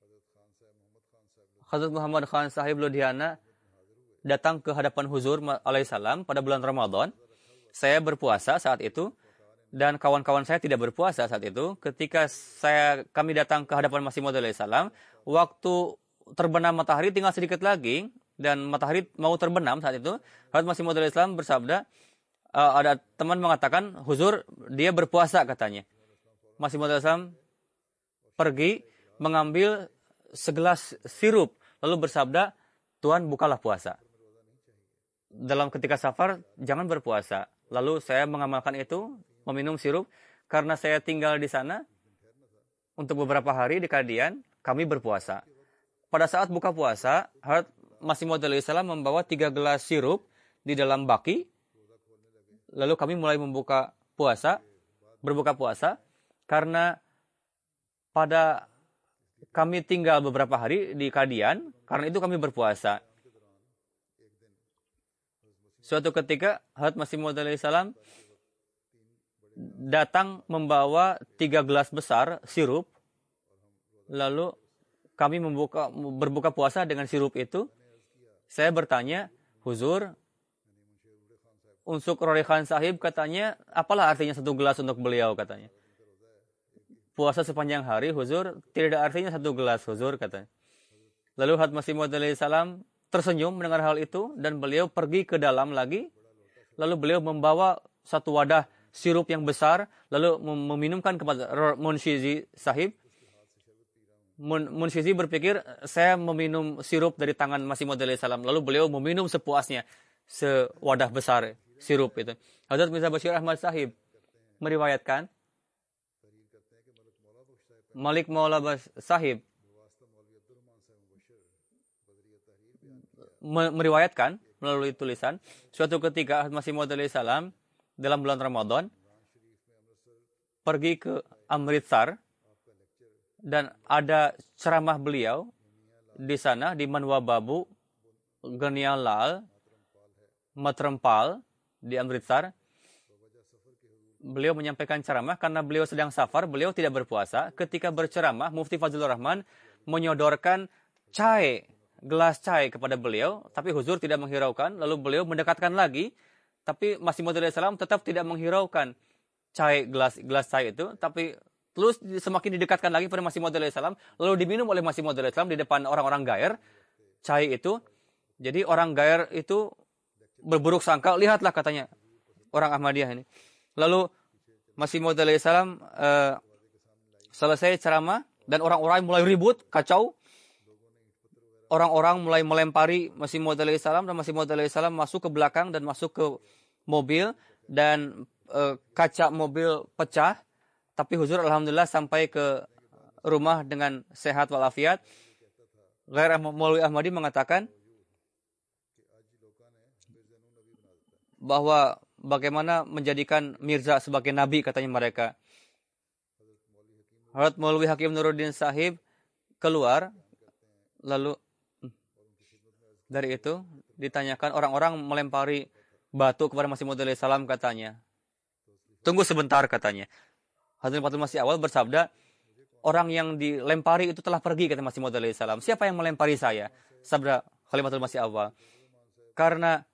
S2: Hazrat Muhammad Khan Sahib Ludhiana datang ke hadapan Huzur alaihissalam pada bulan Ramadan. Saya berpuasa saat itu dan kawan-kawan saya tidak berpuasa saat itu. Ketika saya kami datang ke hadapan Masih Maud alaihissalam, waktu terbenam matahari tinggal sedikit lagi dan matahari mau terbenam saat itu, Hazrat Masih Maud alaihissalam bersabda, uh, ada teman mengatakan, Huzur dia berpuasa katanya. Masih Maud alaihissalam pergi mengambil segelas sirup lalu bersabda, Tuan bukalah puasa. Dalam ketika safar jangan berpuasa. Lalu saya mengamalkan itu, meminum sirup, karena saya tinggal di sana untuk beberapa hari di Kadian, kami berpuasa. Pada saat buka puasa, Hazrat Masih Maud alaihi salam membawa tiga gelas sirup di dalam baki. Lalu kami mulai membuka puasa, berbuka puasa, karena pada kami tinggal beberapa hari di Kadian, karena itu kami berpuasa. Suatu ketika, Hazrat Masih Maud alaihissalam datang membawa tiga gelas besar sirup, lalu kami membuka berbuka puasa dengan sirup itu. Saya bertanya, Huzur, untuk Rory Khan Sahib katanya, apalah artinya satu gelas untuk beliau katanya. Puasa sepanjang hari, Huzur, tidak ada artinya satu gelas, Huzur katanya. Lalu Hazrat Masih Maud alaihissalam tersenyum mendengar hal itu dan beliau pergi ke dalam lagi. Lalu beliau membawa satu wadah sirup yang besar, lalu meminumkan kepada Munshizi Sahib. Munshizi berpikir, saya meminum sirup dari tangan Masih Maud alaihissalam. Lalu beliau meminum sepuasnya sewadah besar sirup itu. Hazrat Mirza Bashir Ahmad Sahib meriwayatkan, Malik Maula Sahib meriwayatkan melalui tulisan, suatu ketika Masih Maud alaihissalam dalam bulan Ramadan pergi ke Amritsar dan ada ceramah beliau di sana di Manwa Babu, Ganialal, Matrempal di Amritsar. Beliau menyampaikan ceramah karena beliau sedang safar, beliau tidak berpuasa. Ketika berceramah, Mufti Fazlur Rahman menyodorkan cai, gelas cai kepada beliau, tapi Huzur tidak menghiraukan. Lalu beliau mendekatkan lagi, tapi Masih Maud alaihissalam tetap tidak menghiraukan cai, gelas gelas cai itu, tapi terus semakin didekatkan lagi pada Masih Maud alaihissalam, lalu diminum oleh Masih Maud alaihissalam di depan orang-orang Gair, cai itu. Jadi orang Gair itu berburuk sangka, lihatlah katanya orang Ahmadiyah ini. Lalu Masih Maud alaihissalam uh, selesai ceramah dan orang-orang mulai ribut, kacau. Orang-orang mulai melempari Masih Maud alaihissalam dan Masih Maud alaihissalam masuk ke belakang dan masuk ke mobil dan uh, kaca mobil pecah. Tapi Huzur alhamdulillah sampai ke rumah dengan sehat walafiat. Ghair Maulwi Ahmadi mengatakan bahwa bagaimana menjadikan Mirza sebagai nabi, katanya mereka. Hazrat Maulwi Hakim Nuruddin Sahib keluar, lalu dari itu ditanyakan, orang-orang melempari batu kepada Masih Maud alaihissalam katanya. Tunggu sebentar katanya. Hazrat Fatul Masih Awal bersabda, orang yang dilempari itu telah pergi, kata Masih Maud alaihissalam. Siapa yang melempari saya? Sabda Khalifatul Masih Awal. Karena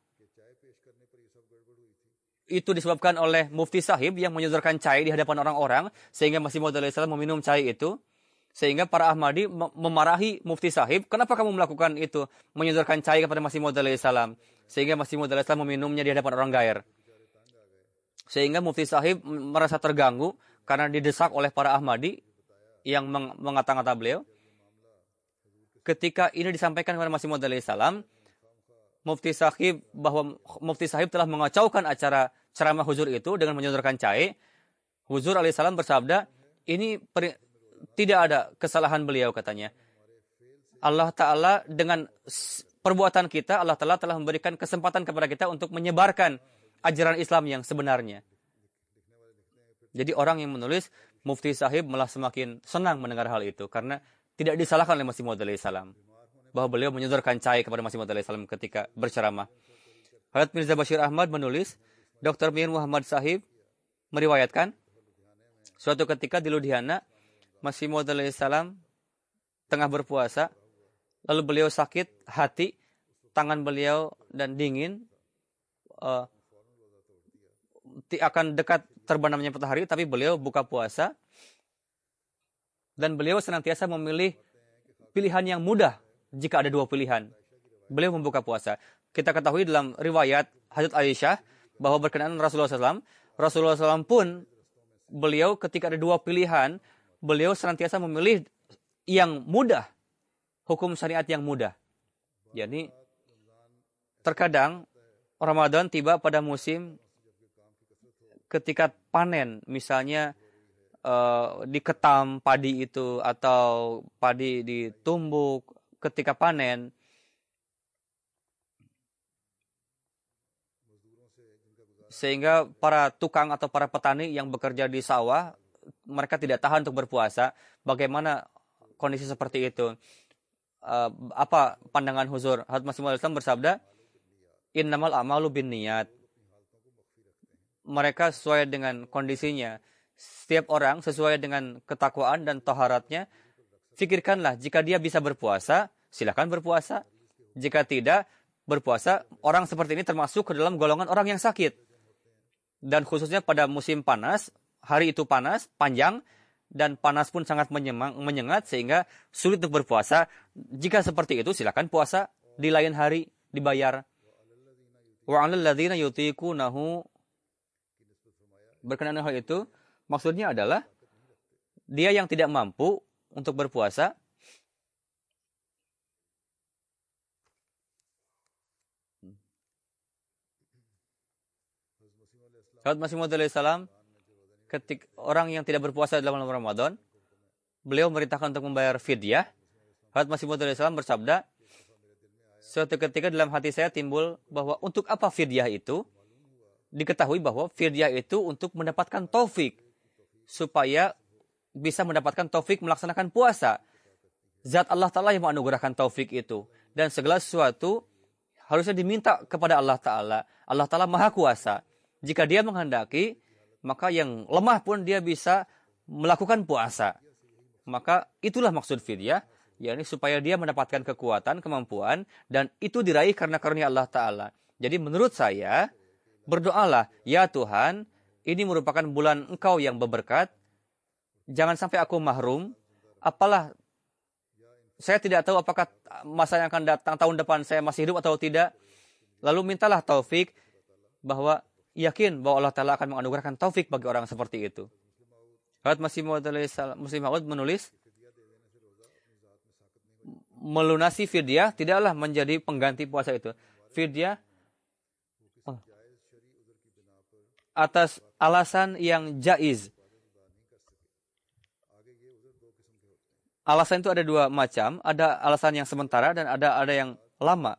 S2: itu disebabkan oleh Mufti Sahib yang menyodorkan cai di hadapan orang-orang, sehingga Masih Maud alaihissalam meminum cai itu. Sehingga para Ahmadi memarahi Mufti Sahib, kenapa kamu melakukan itu? Menyodorkan cai kepada Masih Maud alaihissalam. Sehingga Masih Maud alaihissalam meminumnya di hadapan orang Gair. Sehingga Mufti Sahib merasa terganggu karena didesak oleh para Ahmadi yang mengata-ngata beliau. Ketika ini disampaikan kepada Masih Maud alaihissalam, Mufti Sahib bahwa Mufti Sahib telah mengacaukan acara ceramah Huzur itu dengan menyodorkan cai. Huzur alaihissalam bersabda, ini peri- tidak ada kesalahan beliau, katanya. Allah Ta'ala dengan perbuatan kita, Allah Ta'ala telah memberikan kesempatan kepada kita untuk menyebarkan ajaran Islam yang sebenarnya. Jadi orang yang menulis, Mufti Sahib malah semakin senang mendengar hal itu, karena tidak disalahkan oleh Masih Maud alaihissalam bahwa beliau menyodorkan cai kepada Masih Maud alaihissalam ketika berceramah. Hazrat Mirza Bashir Ahmad menulis, Doktor Mir Muhammad Sahib meriwayatkan, suatu ketika di Ludhiana, Masih Maud alaihissalam tengah berpuasa, lalu beliau sakit hati, tangan beliau dan dingin, uh, akan dekat terbenamnya matahari, tapi beliau buka puasa, dan beliau senantiasa memilih pilihan yang mudah jika ada dua pilihan. Beliau membuka puasa. Kita ketahui dalam riwayat Hazrat Aisyah bahwa berkenaan Rasulullah shallallahu alaihi wasallam, Rasulullah shallallahu alaihi wasallam pun beliau ketika ada dua pilihan, beliau senantiasa memilih yang mudah, hukum syariat yang mudah. Jadi terkadang Ramadan tiba pada musim ketika panen, misalnya uh, diketam padi itu atau padi ditumbuk ketika panen. Sehingga para tukang atau para petani yang bekerja di sawah, mereka tidak tahan untuk berpuasa. Bagaimana kondisi seperti itu. Uh, apa pandangan Huzur? Hadrat Masih Maud bersabda, innamal a'malu binniyat. Mereka sesuai dengan kondisinya. Setiap orang sesuai dengan ketakwaan dan taharatnya. Fikirkanlah, jika dia bisa berpuasa, silakan berpuasa. Jika tidak berpuasa, orang seperti ini termasuk ke dalam golongan orang yang sakit. Dan khususnya pada musim panas, hari itu panas, panjang, dan panas pun sangat menyemang, menyengat sehingga sulit untuk berpuasa. Jika seperti itu, silakan puasa di lain hari, dibayar. Wa 'alal ladzina yutiqunahu. Berkenaan hal itu, maksudnya adalah dia yang tidak mampu untuk berpuasa, Hadrat Masih Maud alaihissalam, ketika orang yang tidak berpuasa dalam bulan Ramadan, beliau memerintahkan untuk membayar fidyah. Hadrat Masih Maud alaihissalam bersabda, suatu ketika dalam hati saya timbul bahwa untuk apa fidyah itu? Diketahui bahwa fidyah itu untuk mendapatkan taufik, supaya bisa mendapatkan taufik melaksanakan puasa. Zat Allah Ta'ala yang menganugerahkan taufik itu. Dan segala sesuatu harusnya diminta kepada Allah Ta'ala. Allah Ta'ala Maha Kuasa. Jika dia menghendaki, maka yang lemah pun dia bisa melakukan puasa. Maka itulah maksud fidyah, yakni supaya dia mendapatkan kekuatan, kemampuan, dan itu diraih karena karunia Allah Ta'ala. Jadi menurut saya, berdoalah, ya Tuhan, ini merupakan bulan Engkau yang berberkat, jangan sampai aku mahrum. Apalah, saya tidak tahu apakah masa yang akan datang tahun depan saya masih hidup atau tidak. Lalu mintalah taufik, bahwa yakin bahwa Allah Ta'ala akan menganugerahkan taufik bagi orang seperti itu. Hadrat Masih Maud Masih Maud menulis, melunasi fidyah tidaklah menjadi pengganti puasa itu. Fidyah oh, atas alasan yang jaiz. Alasan itu ada dua macam, ada alasan yang sementara dan ada ada yang lama.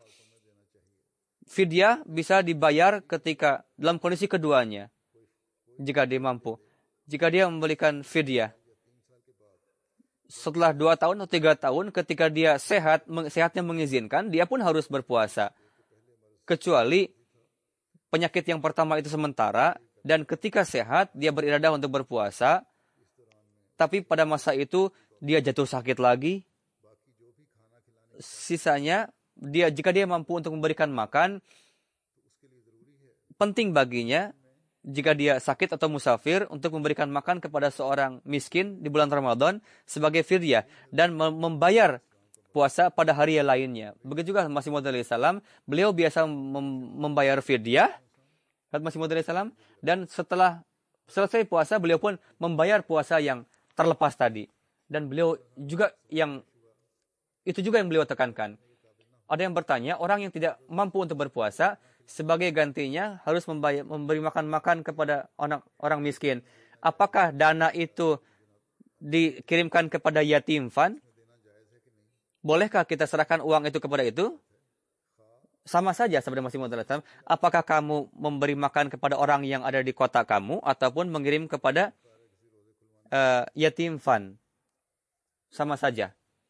S2: Fidyah bisa dibayar ketika dalam kondisi keduanya, jika dia mampu. Jika dia memberikan fidyah setelah dua tahun atau tiga tahun, ketika dia sehat, sehatnya mengizinkan, dia pun harus berpuasa. Kecuali penyakit yang pertama itu sementara, dan ketika sehat, dia beriradah untuk berpuasa, tapi pada masa itu, dia jatuh sakit lagi. Sisanya, dia jika dia mampu untuk memberikan makan, penting baginya, jika dia sakit atau musafir, untuk memberikan makan kepada seorang miskin di bulan Ramadan sebagai fidyah, dan membayar puasa pada hari yang lainnya. Begitu juga Masih Maud alaihissalam, beliau biasa mem- membayar fidyah, Masih Maud alaihissalam, dan setelah selesai puasa, beliau pun membayar puasa yang terlepas tadi. Dan beliau juga yang, itu juga yang beliau tekankan. Ada yang bertanya, orang yang tidak mampu untuk berpuasa, sebagai gantinya harus membayar, memberi makan-makan kepada orang, orang miskin. Apakah dana itu dikirimkan kepada yatim fan? Bolehkah kita serahkan uang itu kepada itu? Sama saja sebenarnya Masih Maud alaihissalam. Apakah kamu memberi makan kepada orang yang ada di kota kamu, ataupun mengirim kepada uh, yatim fan? Sama saja.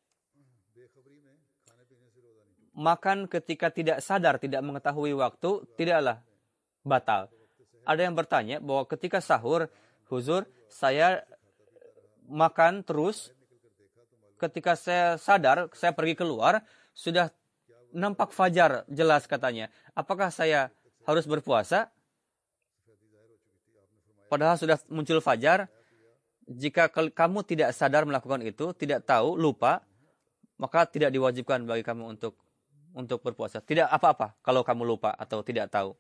S2: Makan ketika tidak sadar, tidak mengetahui waktu, tidaklah batal. Ada yang bertanya bahwa ketika sahur, Huzur, saya makan terus, ketika saya sadar, saya pergi keluar, sudah nampak fajar jelas katanya. Apakah saya harus berpuasa? Padahal sudah muncul fajar. Jika kamu tidak sadar melakukan itu, tidak tahu, lupa, maka tidak diwajibkan bagi kamu untuk untuk berpuasa. Tidak apa-apa kalau kamu lupa atau tidak tahu.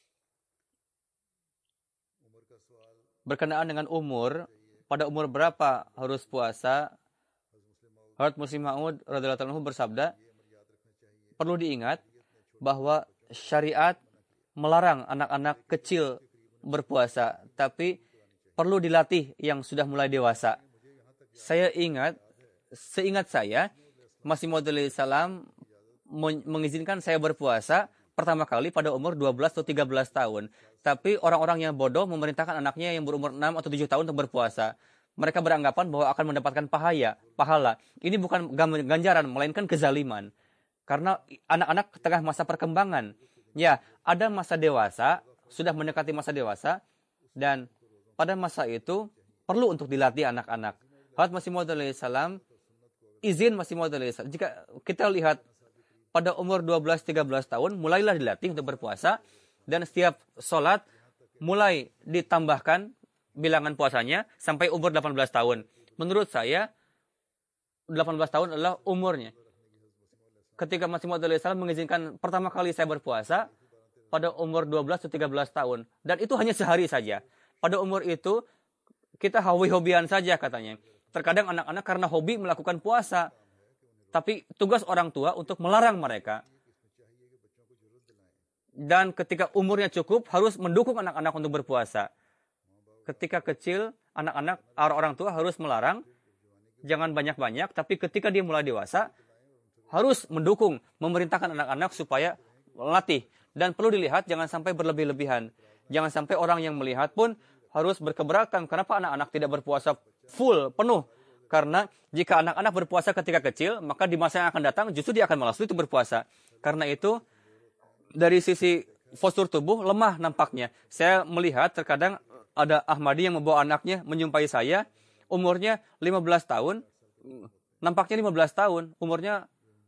S2: Berkenaan dengan umur, pada umur berapa harus puasa? Hadrat Masih Maud radhiyallahu anhu bersabda, perlu diingat bahwa syariat melarang anak-anak kecil berpuasa, tapi perlu dilatih yang sudah mulai dewasa. Saya ingat, seingat saya, Masih Maud alaihissalam mengizinkan saya berpuasa pertama kali pada umur dua belas atau tiga belas tahun. Tapi orang-orang yang bodoh memerintahkan anaknya yang berumur enam atau tujuh tahun untuk berpuasa. mereka beranggapan bahwa akan mendapatkan pahala. pahala. Ini bukan ganjaran, melainkan kezaliman. Karena anak-anak tengah masa perkembangan. Ya, ada masa dewasa, sudah mendekati masa dewasa, dan pada masa itu perlu untuk dilatih anak-anak. Hadrat Masih Maud alaihissalam, izin Masih Maud alaihissalam. Jika kita lihat pada umur dua belas tiga belas tahun, mulailah dilatih untuk berpuasa, dan setiap sholat mulai ditambahkan bilangan puasanya sampai umur delapan belas tahun. Menurut saya, delapan belas tahun adalah umurnya. Ketika Masih Maud alaihissalam mengizinkan pertama kali saya berpuasa pada umur dua belas atau tiga belas tahun. Dan itu hanya sehari saja. Pada umur itu, kita hobi-hobian saja katanya. Terkadang anak-anak karena hobi melakukan puasa. Tapi tugas orang tua untuk melarang mereka. Dan ketika umurnya cukup, harus mendukung anak-anak untuk berpuasa. Ketika kecil, anak-anak, orang tua harus melarang, jangan banyak-banyak, tapi ketika dia mulai dewasa, harus mendukung, memerintahkan anak-anak supaya melatih. Dan perlu dilihat, jangan sampai berlebih-lebihan. Jangan sampai orang yang melihat pun harus berkeberatan. Kenapa anak-anak tidak berpuasa full, penuh? Karena jika anak-anak berpuasa ketika kecil, maka di masa yang akan datang, justru dia akan malas itu berpuasa. Karena itu, dari sisi postur tubuh, lemah nampaknya. Saya melihat terkadang ada Ahmadi yang membawa anaknya menyumpai saya, umurnya lima belas tahun, nampaknya lima belas tahun, umurnya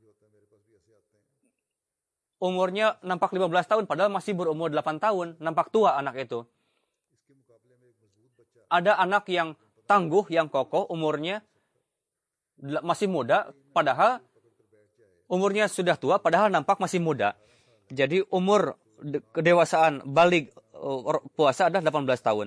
S2: umurnya nampak lima belas tahun, padahal masih berumur delapan tahun, nampak tua anak itu. Ada anak yang tangguh, yang kokoh, umurnya masih muda, padahal umurnya sudah tua, padahal nampak masih muda. Jadi umur kedewasaan balik puasa adalah delapan belas tahun.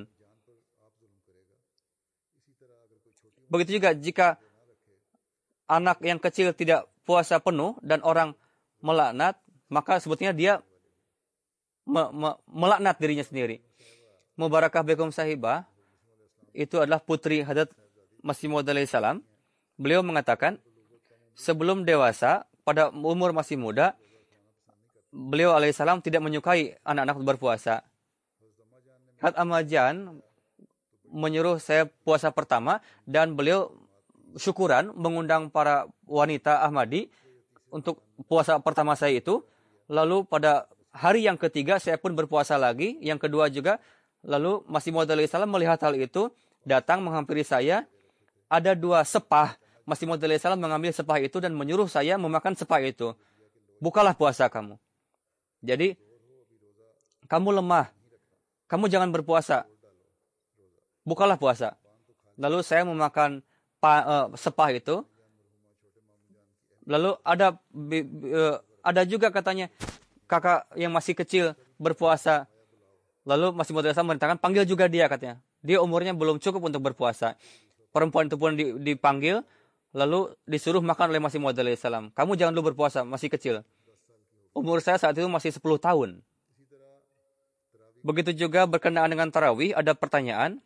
S2: Begitu juga jika anak yang kecil tidak puasa penuh dan orang melaknat, maka sebetulnya dia me me melaknat dirinya sendiri. Mubarakah Begum Sahibah, itu adalah putri Hadrat Masih Maud alaihissalam. Beliau mengatakan, sebelum dewasa, pada umur masih muda, beliau alaihissalam tidak menyukai anak-anak berpuasa. Hadrat Amajan menyuruh saya puasa pertama, dan beliau syukuran mengundang para wanita Ahmadi untuk puasa pertama saya itu. Lalu pada hari yang ketiga saya pun berpuasa lagi, yang kedua juga. Lalu Masih Maud alaihissalam melihat hal itu, datang menghampiri saya. Ada dua sepah. Masih Maud alaihissalam mengambil sepah itu dan menyuruh saya memakan sepah itu. Bukalah puasa kamu. Jadi, kamu lemah. Kamu jangan berpuasa. Bukalah puasa. Lalu saya memakan pa, uh, sepah itu. Lalu ada uh, ada juga katanya kakak yang masih kecil berpuasa. Lalu Masih Maud alaihissalam merintahkan, panggil juga dia katanya. Dia umurnya belum cukup untuk berpuasa. Perempuan itu pun dipanggil, lalu disuruh makan oleh Masih Maud alaihissalam. Kamu jangan dulu berpuasa, masih kecil. Umur saya saat itu masih sepuluh tahun. Begitu juga berkenaan dengan tarawih, ada pertanyaan.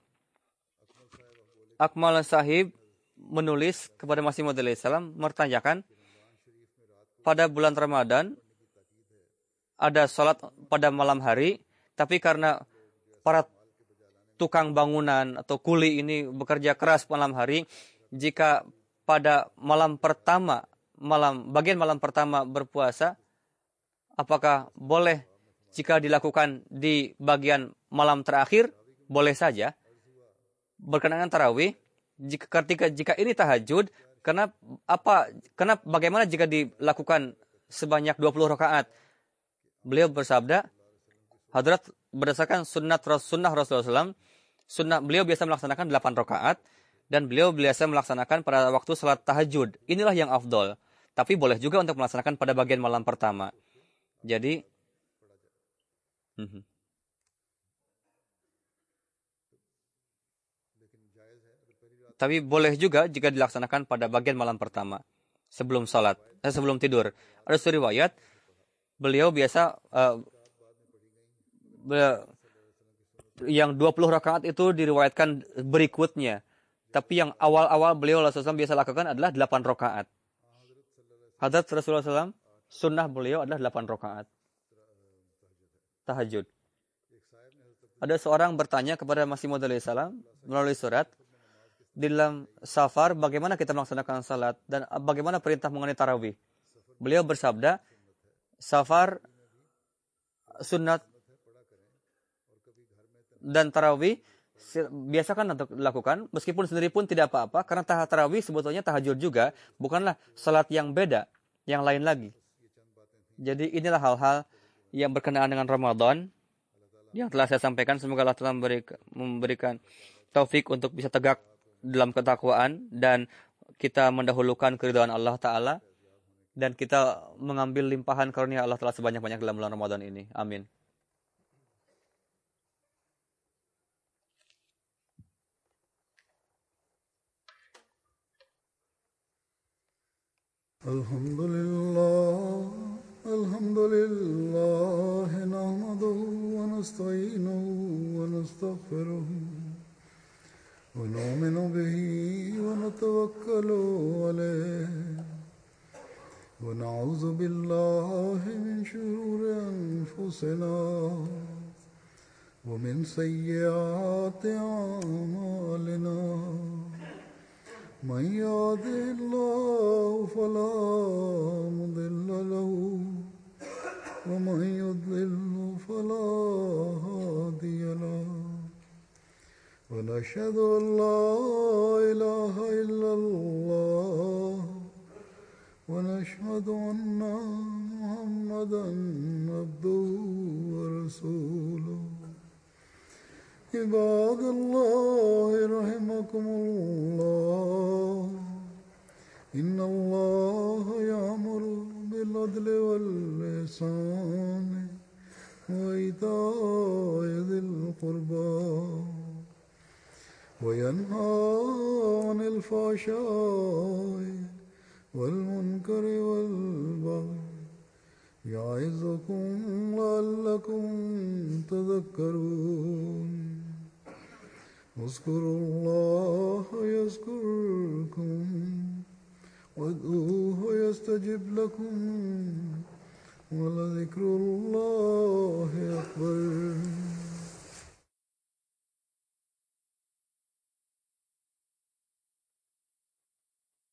S2: Akmal Sahib menulis kepada Masih Maud alaihissalam, mertanyakan, pada bulan Ramadan ada sholat pada malam hari, tapi karena para tukang bangunan atau kuli ini bekerja keras malam hari, jika pada malam pertama, malam bagian malam pertama berpuasa, apakah boleh jika dilakukan di bagian malam terakhir? Boleh saja. Berkenaan tarawih, jika ketika jika ini tahajud, karena apa? Karena bagaimana jika dilakukan sebanyak dua puluh rakaat? Beliau bersabda, Hadrat berdasarkan sunnah sunnah Rasulullah shallallahu alaihi wasallam, sunnah beliau biasa melaksanakan delapan rakaat dan beliau biasa melaksanakan pada waktu salat tahajud. Inilah yang afdol. Tapi boleh juga untuk melaksanakan pada bagian malam pertama. Jadi, tapi boleh juga jika dilaksanakan pada bagian malam pertama sebelum salat, eh, sebelum tidur. Ada satu riwayat beliau biasa uh, yang dua puluh rakaat itu diriwayatkan berikutnya. Tapi yang awal-awal beliau Rasulullah shallallahu alaihi wasallam biasa lakukan adalah delapan rakaat. Hadrat Rasulullah shallallahu alaihi wasallam, sunnah beliau adalah delapan rakaat tahajud. Ada seorang bertanya kepada Masih Maud alaihissalam melalui surat, di dalam safar bagaimana kita melaksanakan salat dan bagaimana perintah mengenai tarawih. Beliau bersabda, safar sunat dan tarawih biasakan untuk dilakukan, meskipun sendiri pun tidak apa-apa, karena tarawih sebetulnya tahajud juga, bukanlah salat yang beda, yang lain lagi. Jadi inilah hal-hal yang berkenaan dengan Ramadan yang telah saya sampaikan. Semoga Allah telah memberikan taufik untuk bisa tegak dalam ketakwaan dan kita mendahulukan keridhaan Allah Ta'ala dan kita mengambil limpahan karunia Allah Ta'ala sebanyak-banyak dalam bulan Ramadan ini. Amin.
S1: Alhamdulillah, alhamdulillah, nahmaduhu wa nasta'inuhu wa nastaghfiruh. ونؤمن به ونتوكل عليه ونعوذ بالله من شرور أنفسنا ومن سيئات أعمالنا من يهده الله فلا مضل له ومن يضلل فلا هادي له ونشهد أن لا إله إلا الله ونشهد أن محمدا عبده ورسوله عباد الله رحمكم الله إن الله يأمر بالعدل والإحسان وإيتاء ذي القربى وينهى عن الفحشاء والمنكر والبغي يعظكم لعلكم تذكرون اذكروا الله يذكركم وادعوه يستجب لكم ولذكر الله